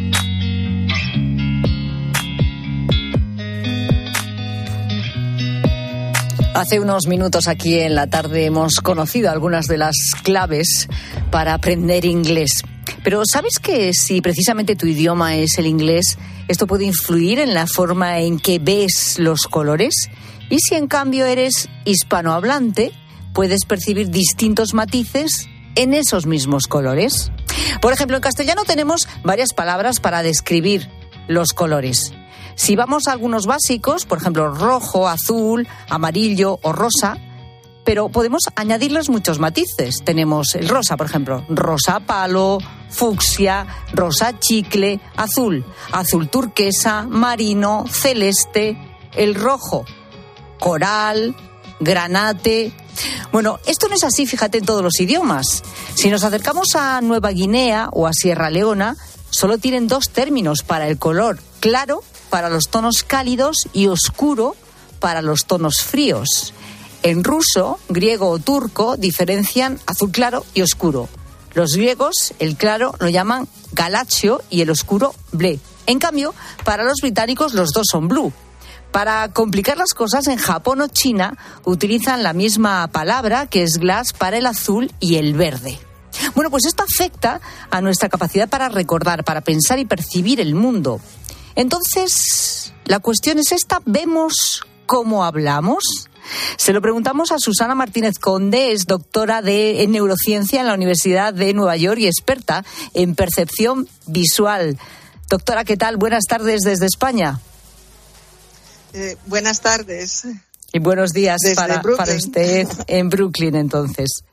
Hace unos minutos aquí en la tarde hemos conocido algunas de las claves para aprender inglés. Pero ¿sabes que si precisamente tu idioma es el inglés, esto puede influir en la forma en que ves los colores? Y si en cambio eres hispanohablante, puedes percibir distintos matices en esos mismos colores. Por ejemplo, en castellano tenemos varias palabras para describir los colores. Si vamos a algunos básicos, por ejemplo, rojo, azul, amarillo o rosa, pero podemos añadirles muchos matices. Tenemos el rosa, por ejemplo, rosa palo, fucsia, rosa chicle, azul, azul turquesa, marino, celeste, el rojo, coral, granate. Bueno, esto no es así, fíjate, en todos los idiomas. Si nos acercamos a Nueva Guinea o a Sierra Leona, solo tienen dos términos para el color: claro para los tonos cálidos y oscuro para los tonos fríos. En ruso, griego o turco diferencian azul claro y oscuro. Los griegos, el claro lo llaman galaccio y el oscuro bleu. En cambio, para los británicos los dos son blue. Para complicar las cosas, en Japón o China utilizan la misma palabra, que es glass, para el azul y el verde. Bueno, pues esto afecta a nuestra capacidad para recordar, para pensar y percibir el mundo. Entonces, la cuestión es esta: ¿vemos cómo hablamos? Se lo preguntamos a Susana Martínez Conde, es doctora en neurociencia en la Universidad de Nueva York y experta en percepción visual. Doctora, ¿qué tal? Buenas tardes desde España. Buenas tardes. Y buenos días para usted en Brooklyn, entonces.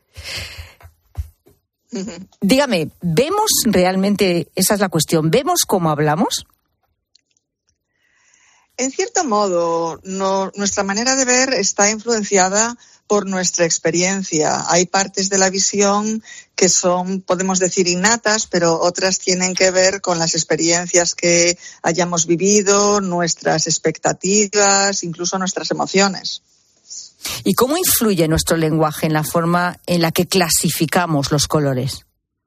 Dígame, ¿vemos realmente, esa es la cuestión, ¿vemos cómo hablamos? En cierto modo, nuestra manera de ver está influenciada por nuestra experiencia. Hay partes de la visión que son, podemos decir, innatas, pero otras tienen que ver con las experiencias que hayamos vivido, nuestras expectativas, incluso nuestras emociones. ¿Y cómo influye nuestro lenguaje en la forma en la que clasificamos los colores?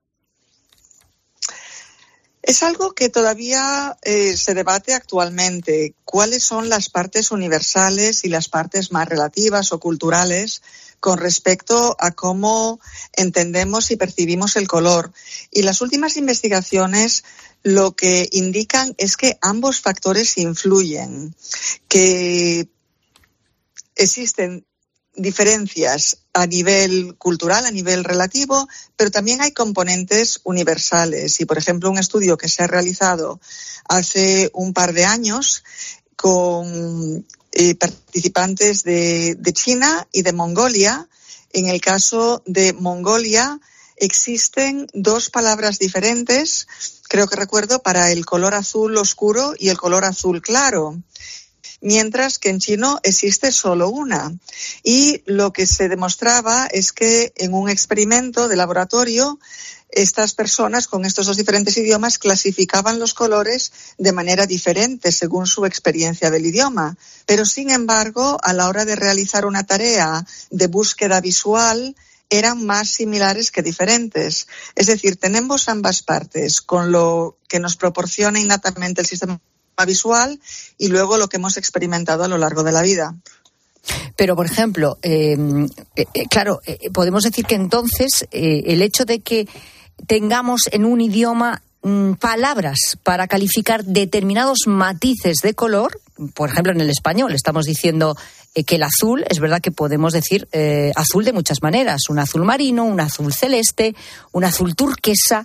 Es algo que todavía se debate actualmente. ¿Cuáles son las partes universales y las partes más relativas o culturales con respecto a cómo entendemos y percibimos el color? Y las últimas investigaciones lo que indican es que ambos factores influyen, que existen diferencias a nivel cultural, a nivel relativo, pero también hay componentes universales. Y, por ejemplo, un estudio que se ha realizado hace un par de años con participantes de China y de Mongolia. En el caso de Mongolia existen 2 palabras diferentes, creo que recuerdo, para el color azul oscuro y el color azul claro, mientras que en chino existe solo una. Y lo que se demostraba es que en un experimento de laboratorio, estas personas con estos 2 diferentes idiomas clasificaban los colores de manera diferente según su experiencia del idioma. Pero, sin embargo, a la hora de realizar una tarea de búsqueda visual, eran más similares que diferentes. Es decir, tenemos ambas partes, con lo que nos proporciona innatamente el sistema visual y luego lo que hemos experimentado a lo largo de la vida. Pero, por ejemplo, podemos decir que entonces el hecho de que tengamos en un idioma palabras para calificar determinados matices de color, por ejemplo, en el español estamos diciendo que el azul, es verdad que podemos decir azul de muchas maneras, un azul marino, un azul celeste, un azul turquesa.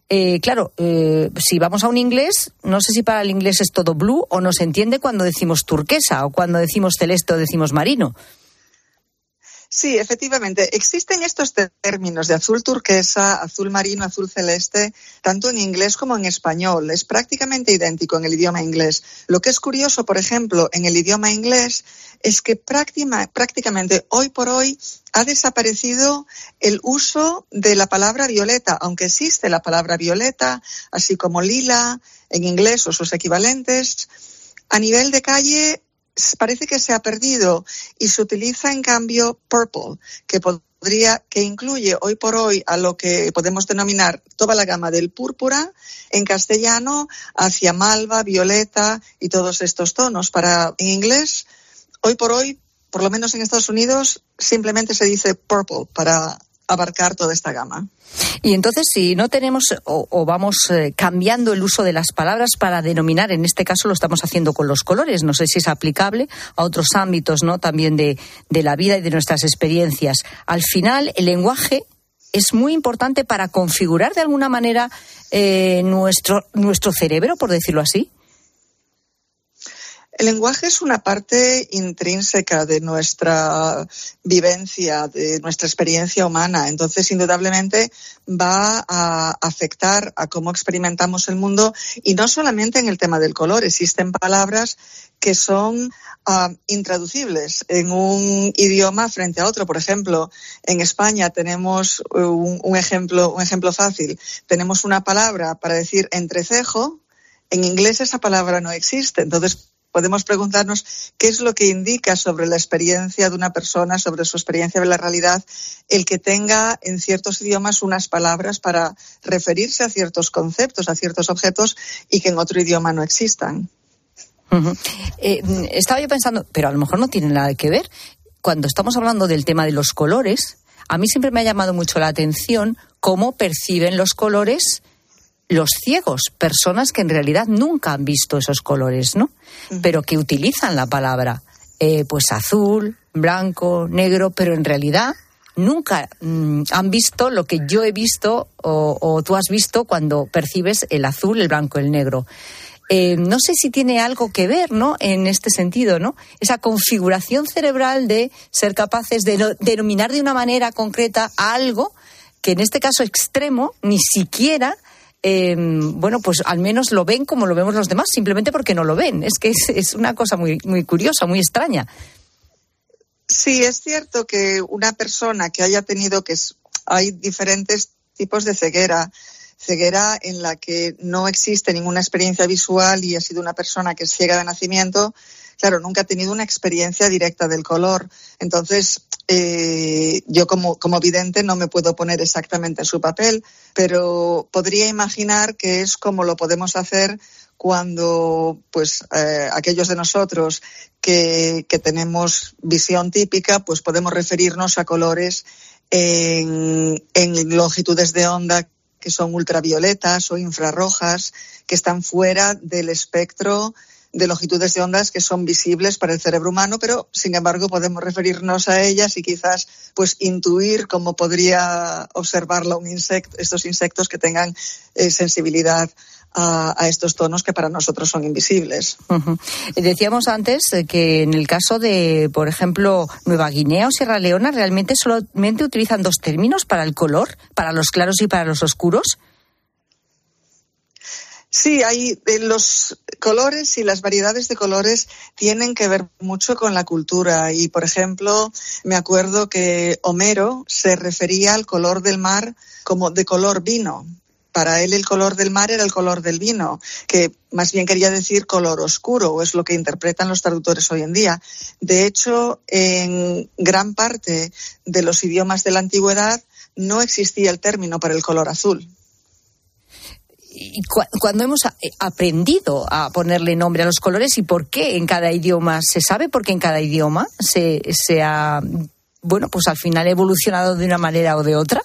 Si vamos a un inglés, no sé si para el inglés es todo blue o no se entiende cuando decimos turquesa o cuando decimos celeste o decimos marino. Sí, efectivamente. Existen estos términos de azul turquesa, azul marino, azul celeste, tanto en inglés como en español. Es prácticamente idéntico en el idioma inglés. Lo que es curioso, por ejemplo, en el idioma inglés es que prácticamente hoy por hoy ha desaparecido el uso de la palabra violeta, aunque existe la palabra violeta, así como lila en inglés o sus equivalentes. A nivel de calle parece que se ha perdido y se utiliza en cambio purple, que incluye hoy por hoy a lo que podemos denominar toda la gama del púrpura en castellano hacia malva, violeta y todos estos tonos. En inglés, hoy por hoy, por lo menos en Estados Unidos, simplemente se dice purple para abarcar toda esta gama. Y entonces, si no tenemos o vamos cambiando el uso de las palabras para denominar, en este caso lo estamos haciendo con los colores, no sé si es aplicable a otros ámbitos, ¿no?, también de la vida y de nuestras experiencias. Al final, el lenguaje es muy importante para configurar de alguna manera nuestro cerebro, por decirlo así. El lenguaje es una parte intrínseca de nuestra vivencia, de nuestra experiencia humana. Entonces, indudablemente, va a afectar a cómo experimentamos el mundo y no solamente en el tema del color. Existen palabras que son intraducibles en un idioma frente a otro. Por ejemplo, en España tenemos un ejemplo fácil. Tenemos una palabra para decir entrecejo. En inglés esa palabra no existe. Entonces, podemos preguntarnos qué es lo que indica sobre la experiencia de una persona, sobre su experiencia de la realidad, el que tenga en ciertos idiomas unas palabras para referirse a ciertos conceptos, a ciertos objetos, y que en otro idioma no existan. Uh-huh. Estaba yo pensando, pero a lo mejor no tiene nada que ver. Cuando estamos hablando del tema de los colores, a mí siempre me ha llamado mucho la atención cómo perciben los colores los ciegos, personas que en realidad nunca han visto esos colores, ¿no? Pero que utilizan la palabra, pues azul, blanco, negro, pero en realidad nunca han visto lo que yo he visto o tú has visto cuando percibes el azul, el blanco, el negro. No sé si tiene algo que ver, ¿no?, en este sentido, ¿no? Esa configuración cerebral de ser capaces de denominar de una manera concreta a algo que en este caso extremo ni siquiera pues al menos lo ven como lo vemos los demás, simplemente porque no lo ven. Es que es una cosa muy, muy curiosa, muy extraña. Sí, es cierto que una persona que haya tenido hay diferentes tipos de ceguera en la que no existe ninguna experiencia visual y ha sido una persona que es ciega de nacimiento. Claro, nunca ha tenido una experiencia directa del color. Entonces, yo como vidente no me puedo poner exactamente en su papel, pero podría imaginar que es como lo podemos hacer cuando aquellos de nosotros que tenemos visión típica, pues podemos referirnos a colores en longitudes de onda que son ultravioletas o infrarrojas, que están fuera del espectro de longitudes de ondas que son visibles para el cerebro humano, pero sin embargo podemos referirnos a ellas y quizás pues intuir cómo podría observarla estos insectos que tengan sensibilidad a estos tonos que para nosotros son invisibles. Uh-huh. Decíamos antes que en el caso de, por ejemplo, Nueva Guinea o Sierra Leona, realmente solamente utilizan dos términos para el color, para los claros y para los oscuros. Sí, los colores y las variedades de colores tienen que ver mucho con la cultura y, por ejemplo, me acuerdo que Homero se refería al color del mar como de color vino. Para él el color del mar era el color del vino, que más bien quería decir color oscuro, o es lo que interpretan los traductores hoy en día. De hecho, en gran parte de los idiomas de la antigüedad no existía el término para el color azul. Y cuando hemos aprendido a ponerle nombre a los colores y por qué en cada idioma, ¿se sabe por qué en cada idioma se ha, pues al final evolucionado de una manera o de otra?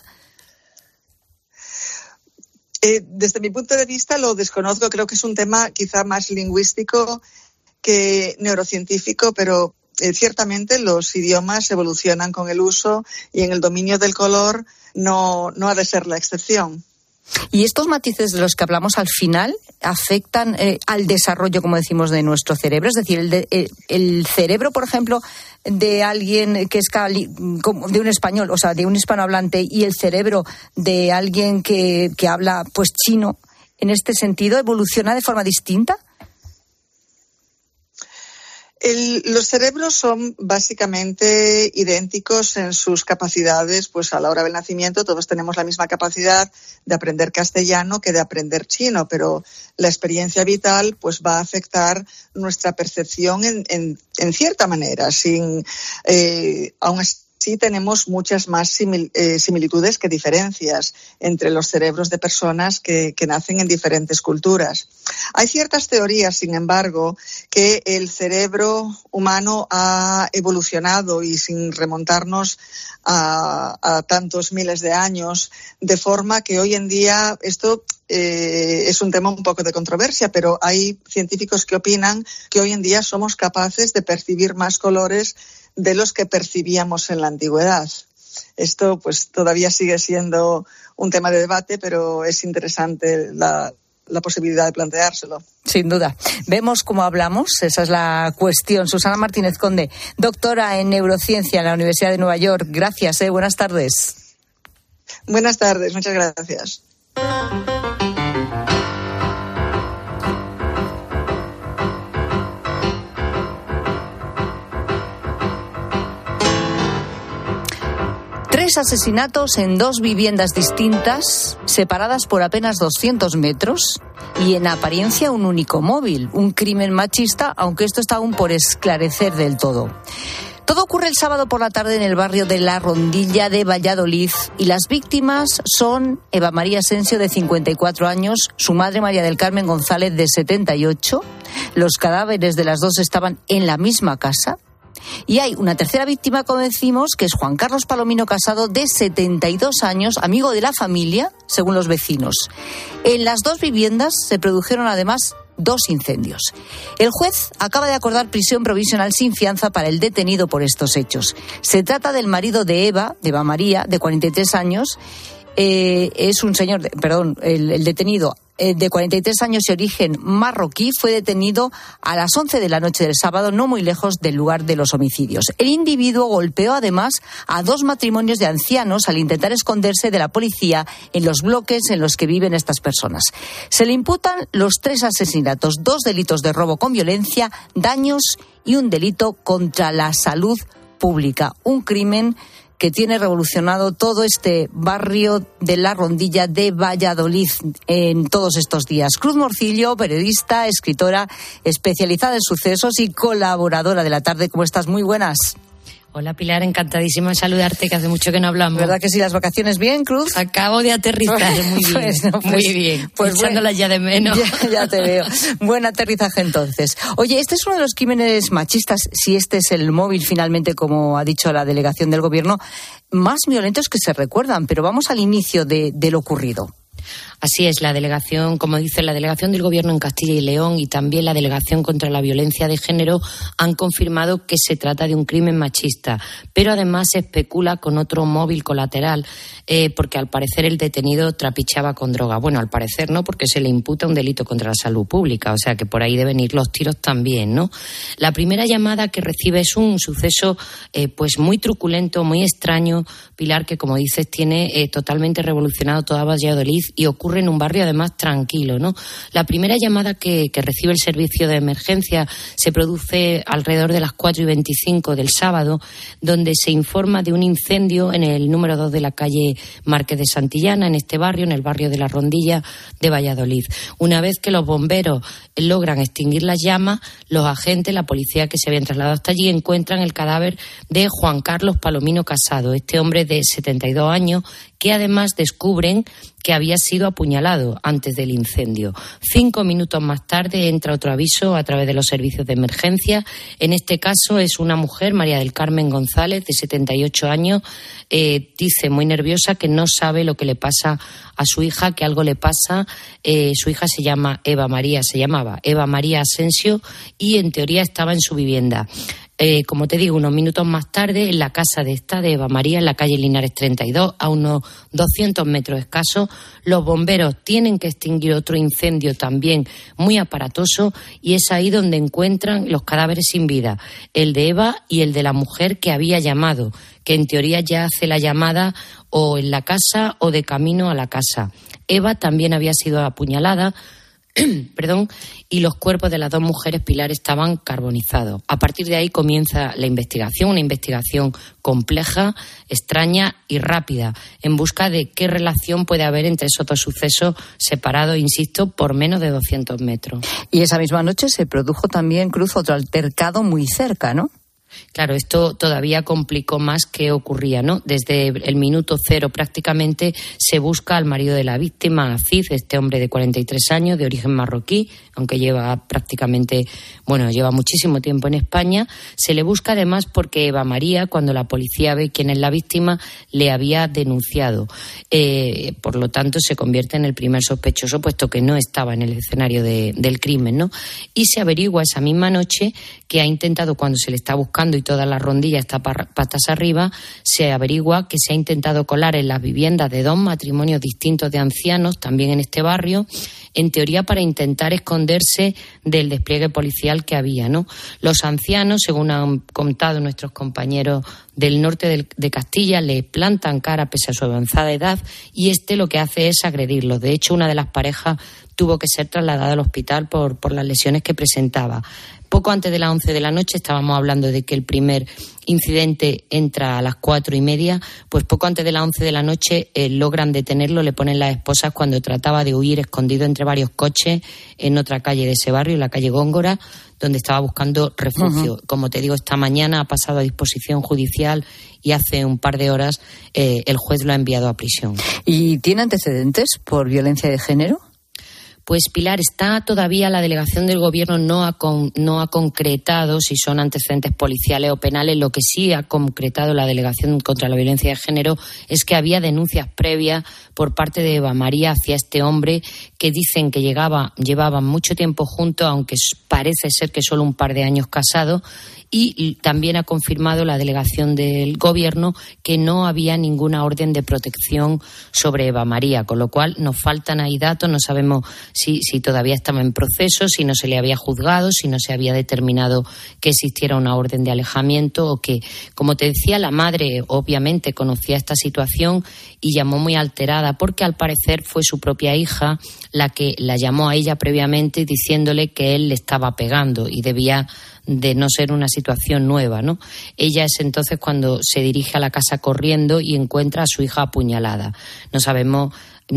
Desde mi punto de vista lo desconozco, creo que es un tema quizá más lingüístico que neurocientífico, pero ciertamente los idiomas evolucionan con el uso y en el dominio del color no ha de ser la excepción. ¿Y estos matices de los que hablamos al final afectan al desarrollo, como decimos, de nuestro cerebro? Es decir, el cerebro, por ejemplo, de alguien que es de un español, o sea, de un hispanohablante, y el cerebro de alguien que habla pues chino, en este sentido, ¿evoluciona de forma distinta? Los cerebros son básicamente idénticos en sus capacidades, pues a la hora del nacimiento todos tenemos la misma capacidad de aprender castellano que de aprender chino, pero la experiencia vital pues va a afectar nuestra percepción en cierta manera, aún así. Sí, tenemos muchas más similitudes que diferencias entre los cerebros de personas que nacen en diferentes culturas. Hay ciertas teorías, sin embargo, que el cerebro humano ha evolucionado y sin remontarnos a tantos miles de años, de forma que hoy en día esto es un tema un poco de controversia, pero hay científicos que opinan que hoy en día somos capaces de percibir más colores de los que percibíamos en la antigüedad. Esto pues todavía sigue siendo un tema de debate, pero es interesante la posibilidad de planteárselo. Sin duda. Vemos cómo hablamos, esa es la cuestión. Susana Martínez Conde, doctora en neurociencia en la Universidad de Nueva York. Gracias, buenas tardes. Buenas tardes, muchas gracias. Tres asesinatos en dos viviendas distintas, separadas por apenas 200 metros, y en apariencia un único móvil, un crimen machista, aunque esto está aún por esclarecer del todo. Todo ocurre el sábado por la tarde en el barrio de La Rondilla de Valladolid, y las víctimas son Eva María Asensio, de 54 años, su madre María del Carmen González, de 78. Los cadáveres de las dos estaban en la misma casa. Y hay una tercera víctima, como decimos, que es Juan Carlos Palomino Casado, de 72 años, amigo de la familia, según los vecinos. En las dos viviendas se produjeron además dos incendios. El juez acaba de acordar prisión provisional sin fianza para el detenido por estos hechos. Se trata del marido de Eva María, de 43 años. Es un señor, el detenido de 43 años y origen marroquí, fue detenido a las 11 de la noche del sábado, no muy lejos del lugar de los homicidios. El individuo golpeó además a dos matrimonios de ancianos al intentar esconderse de la policía en los bloques en los que viven estas personas. Se le imputan los tres asesinatos, dos delitos de robo con violencia, daños y un delito contra la salud pública. Un crimen que tiene revolucionado todo este barrio de La Rondilla de Valladolid en todos estos días. Cruz Morcillo, periodista, escritora, especializada en sucesos y colaboradora de La Tarde. ¿Cómo estás? Muy buenas. Hola Pilar, encantadísima de saludarte, que hace mucho que no hablamos. ¿Verdad que sí? ¿Las vacaciones bien, Cruz? Acabo de aterrizar, muy bien, muy bien. Pues echándolas ya de menos. Ya te veo. Buen aterrizaje entonces. Oye, este es uno de los crímenes machistas, si este es el móvil finalmente, como ha dicho la delegación del gobierno, más violentos que se recuerdan, pero vamos al inicio de lo ocurrido. Así es, la delegación, como dice, la delegación del Gobierno en Castilla y León y también la delegación contra la violencia de género han confirmado que se trata de un crimen machista, pero además se especula con otro móvil colateral, porque al parecer el detenido trapicheaba con droga. Bueno, al parecer no, porque se le imputa un delito contra la salud pública, o sea que por ahí deben ir los tiros también, ¿no? La primera llamada que recibe es un suceso pues muy truculento, muy extraño, Pilar, que como dices tiene totalmente revolucionado toda Valladolid y ocurre en un barrio además tranquilo, ¿no? La primera llamada que recibe el servicio de emergencia se produce alrededor de las 4:25 del sábado, donde se informa de un incendio en el número 2 de la calle Márquez de Santillana, en este barrio, en el barrio de La Rondilla de Valladolid. Una vez que los bomberos logran extinguir las llamas, los agentes, la policía que se habían trasladado hasta allí, encuentran el cadáver de Juan Carlos Palomino Casado, este hombre de 72 años, que además descubren que había sido apuñalado antes del incendio. 5 minutos más tarde entra otro aviso a través de los servicios de emergencia. En este caso es una mujer, María del Carmen González, de 78 años. Dice muy nerviosa que no sabe lo que le pasa a su hija, que algo le pasa. Su hija se llamaba Eva María Asensio y en teoría estaba en su vivienda. Como te digo, unos minutos más tarde, en la casa de Eva María, en la calle Linares 32, a unos 200 metros escasos, los bomberos tienen que extinguir otro incendio también muy aparatoso y es ahí donde encuentran los cadáveres sin vida, el de Eva y el de la mujer que había llamado, que en teoría ya hace la llamada o en la casa o de camino a la casa. Eva también había sido apuñalada, y los cuerpos de las dos mujeres, Pilar, estaban carbonizados. A partir de ahí comienza la investigación, una investigación compleja, extraña y rápida, en busca de qué relación puede haber entre esos dos sucesos separados, insisto, por menos de 200 metros. Y esa misma noche se produjo también, Cruz, otro altercado muy cerca, ¿no? Claro, esto todavía complicó más qué ocurría, ¿no? Desde el minuto cero prácticamente se busca al marido de la víctima, Aziz, este hombre de 43 años, de origen marroquí, aunque lleva muchísimo tiempo en España. Se le busca además porque Eva María, cuando la policía ve quién es la víctima, le había denunciado. Por lo tanto, se convierte en el primer sospechoso, puesto que no estaba en el escenario del crimen, ¿no? Y se averigua esa misma noche que ha intentado, cuando se le está buscando y toda la rondilla está patas arriba, se averigua que se ha intentado colar en las viviendas de dos matrimonios distintos de ancianos, también en este barrio, en teoría para intentar esconderse del despliegue policial que había, ¿no? Los ancianos, según han contado nuestros compañeros del norte de Castilla, le plantan cara pese a su avanzada edad y lo que hace es agredirlos. De hecho, una de las parejas tuvo que ser trasladada al hospital por las lesiones que presentaba. Poco antes de las 11 de la noche, estábamos hablando de que el primer incidente entra a las 4:30, pues poco antes de las 11 de la noche logran detenerlo, le ponen las esposas cuando trataba de huir escondido entre varios coches en otra calle de ese barrio, la calle Góngora, donde estaba buscando refugio. Uh-huh. Como te digo, esta mañana ha pasado a disposición judicial y hace un par de horas el juez lo ha enviado a prisión. ¿Y tiene antecedentes por violencia de género? Pues Pilar, está todavía la delegación del Gobierno no ha concretado si son antecedentes policiales o penales. Lo que sí ha concretado la Delegación contra la Violencia de Género es que había denuncias previas por parte de Eva María hacia este hombre que dicen que llevaban mucho tiempo juntos, aunque parece ser que solo un par de años casados. Y también ha confirmado la delegación del Gobierno que no había ninguna orden de protección sobre Eva María, con lo cual nos faltan ahí datos, no sabemos si todavía estaba en proceso, si no se le había juzgado, si no se había determinado que existiera una orden de alejamiento o que, como te decía, la madre obviamente conocía esta situación y llamó muy alterada porque al parecer fue su propia hija la que la llamó a ella previamente diciéndole que él le estaba pegando y debía de no ser una situación nueva, ¿no? Ella es entonces cuando se dirige a la casa corriendo y encuentra a su hija apuñalada. No sabemos,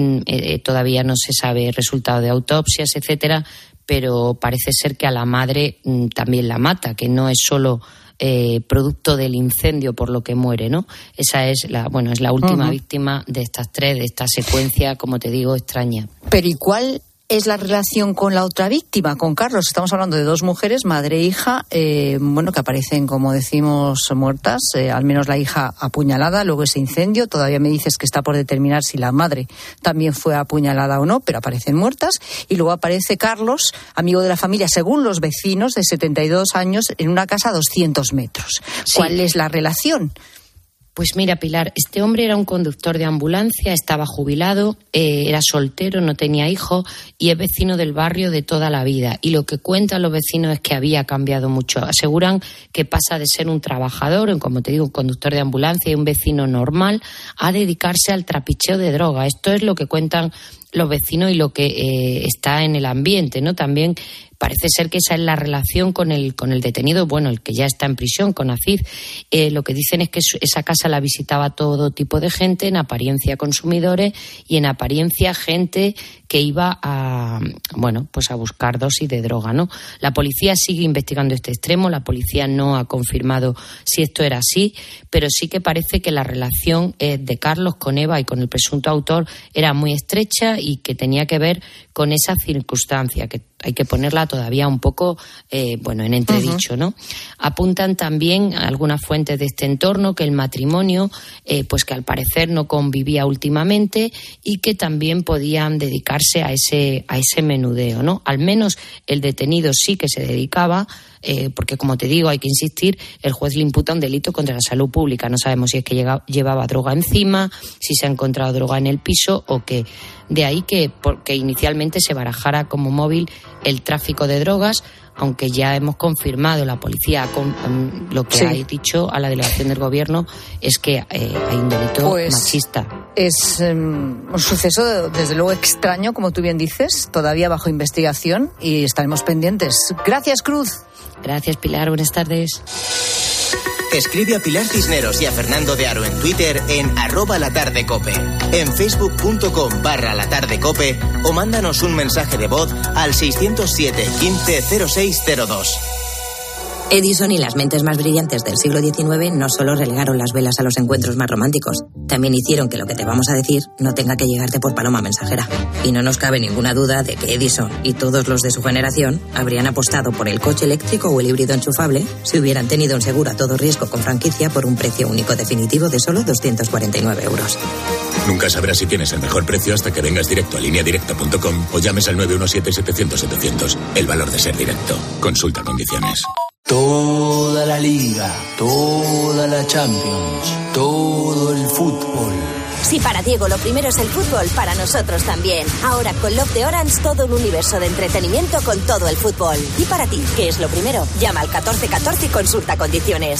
todavía no se sabe el resultado de autopsias, etcétera, pero parece ser que a la madre también la mata, que no es solo producto del incendio por lo que muere, ¿no? Esa es la última víctima de estas tres, de esta secuencia, como te digo, extraña. Pero ¿y cuál es la relación con la otra víctima, con Carlos? Estamos hablando de dos mujeres, madre e hija, que aparecen, como decimos, muertas, al menos la hija apuñalada, luego ese incendio, todavía me dices que está por determinar si la madre también fue apuñalada o no, pero aparecen muertas, y luego aparece Carlos, amigo de la familia, según los vecinos, de 72 años, en una casa a 200 metros. Sí. ¿Cuál es la relación? Pues mira, Pilar, este hombre era un conductor de ambulancia, estaba jubilado, era soltero, no tenía hijos y es vecino del barrio de toda la vida. Y lo que cuentan los vecinos es que había cambiado mucho. Aseguran que pasa de ser un trabajador, como te digo, un conductor de ambulancia y un vecino normal, a dedicarse al trapicheo de droga. Esto es lo que cuentan los vecinos y lo que está en el ambiente, ¿no? También parece ser que esa es la relación con el detenido, el que ya está en prisión, con Aziz. Lo que dicen es que esa casa la visitaba todo tipo de gente, en apariencia consumidores y en apariencia gente que iba a buscar dosis de droga, ¿no? La policía sigue investigando este extremo, la policía no ha confirmado si esto era así, pero sí que parece que la relación de Carlos con Eva y con el presunto autor era muy estrecha y que tenía que ver con esa circunstancia, que hay que ponerla todavía un poco en entredicho, ¿no? Apuntan también algunas fuentes de este entorno que el matrimonio, que al parecer no convivía últimamente y que también podían dedicarse a ese menudeo, ¿no? Al menos el detenido sí que se dedicaba, porque como te digo, hay que insistir, el juez le imputa un delito contra la salud pública. No sabemos si es que llevaba droga encima, si se ha encontrado droga en el piso o qué. De ahí porque inicialmente se barajara como móvil el tráfico de drogas, aunque ya hemos confirmado, la policía lo que ha dicho a la delegación del gobierno es que hay un delito machista. Es un suceso desde luego extraño, como tú bien dices, todavía bajo investigación y estaremos pendientes. Gracias, Cruz. Gracias, Pilar. Buenas tardes. Escribe a Pilar Cisneros y a Fernando de Aro en Twitter en @latardecope, en facebook.com/latardecope o mándanos un mensaje de voz al 607 15 0602. Edison y las mentes más brillantes del siglo XIX no solo relegaron las velas a los encuentros más románticos, también hicieron que lo que te vamos a decir no tenga que llegarte por paloma mensajera. Y no nos cabe ninguna duda de que Edison y todos los de su generación habrían apostado por el coche eléctrico o el híbrido enchufable si hubieran tenido un seguro a todo riesgo con franquicia por un precio único definitivo de solo 249 euros. Nunca sabrás si tienes el mejor precio hasta que vengas directo a lineadirecta.com o llames al 917-700-700. El valor de ser directo. Consulta condiciones. Toda la Liga, toda la Champions, todo el fútbol. Si para Diego lo primero es el fútbol, para nosotros también. Ahora con Love de Orange todo un universo de entretenimiento con todo el fútbol. Y para ti, ¿qué es lo primero? Llama al 1414 y consulta condiciones.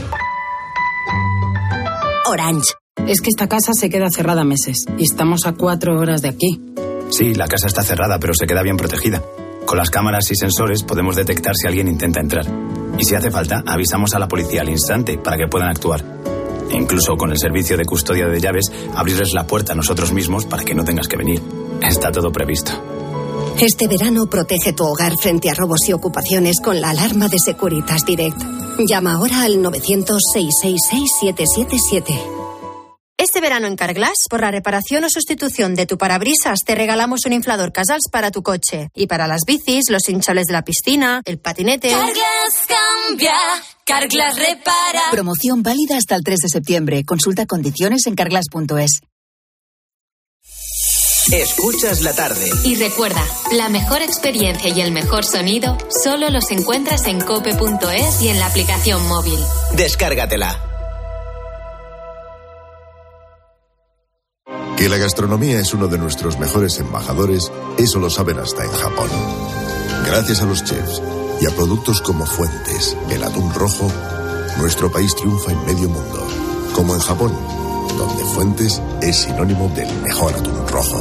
Orange. Es que esta casa se queda cerrada meses y estamos a 4 horas de aquí. Sí, la casa está cerrada, pero se queda bien protegida. Con las cámaras y sensores podemos detectar si alguien intenta entrar. Y si hace falta, avisamos a la policía al instante para que puedan actuar. E incluso con el servicio de custodia de llaves, abrirles la puerta a nosotros mismos para que no tengas que venir. Está todo previsto. Este verano protege tu hogar frente a robos y ocupaciones con la alarma de Securitas Direct. Llama ahora al 900-666-777. Este verano en Carglass, por la reparación o sustitución de tu parabrisas, te regalamos un inflador Casals para tu coche. Y para las bicis, los hinchables de la piscina, el patinete... Carglass cambia, Carglass repara. Promoción válida hasta el 3 de septiembre. Consulta condiciones en carglass.es. Escuchas la tarde. Y recuerda, la mejor experiencia y el mejor sonido solo los encuentras en cope.es y en la aplicación móvil. Descárgatela. Que la gastronomía es uno de nuestros mejores embajadores, eso lo saben hasta en Japón. Gracias a los chefs y a productos como Fuentes, el atún rojo, nuestro país triunfa en medio mundo. Como en Japón, donde Fuentes es sinónimo del mejor atún rojo.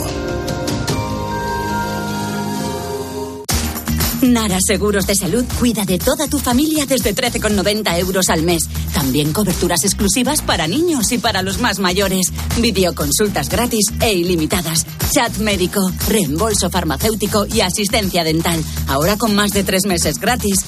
Nara Seguros de Salud cuida de toda tu familia desde 13,90 euros al mes. También coberturas exclusivas para niños y para los más mayores. Videoconsultas gratis e ilimitadas. Chat médico, reembolso farmacéutico y asistencia dental. Ahora con más de 3 meses gratis.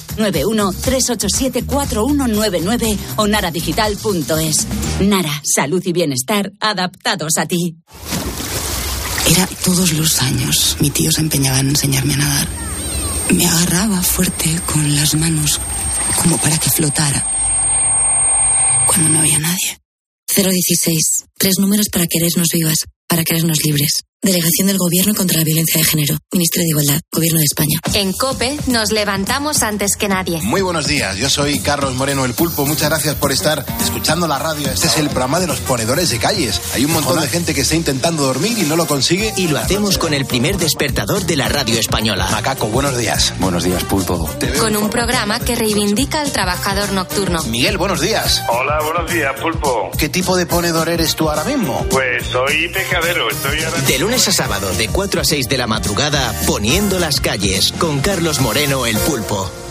91-387-4199 o naradigital.es. Nara, salud y bienestar adaptados a ti. Era todos los años. Mi tío se empeñaba en enseñarme a nadar. Me agarraba fuerte con las manos, como para que flotara, cuando no había nadie. 016. 3 números para querernos vivas, para querernos libres. Delegación del Gobierno contra la Violencia de Género. Ministerio de Igualdad. Gobierno de España. En COPE nos levantamos antes que nadie. Muy buenos días, yo soy Carlos Moreno, el Pulpo. Muchas gracias por estar escuchando la radio. Este es el programa de los ponedores de calles. Hay un montón de gente que está intentando dormir y no lo consigue. Y lo hacemos con el primer despertador de la radio española. Macaco, buenos días. Buenos días, Pulpo. Con un programa que reivindica al trabajador nocturno. Miguel, buenos días. Hola, buenos días, Pulpo. ¿Qué tipo de ponedor eres tú ahora mismo? Pues soy pescadero, estoy ahora... De lunes a sábado, de 4 a 6 de la madrugada, Poniendo las calles, con Carlos Moreno, el Pulpo.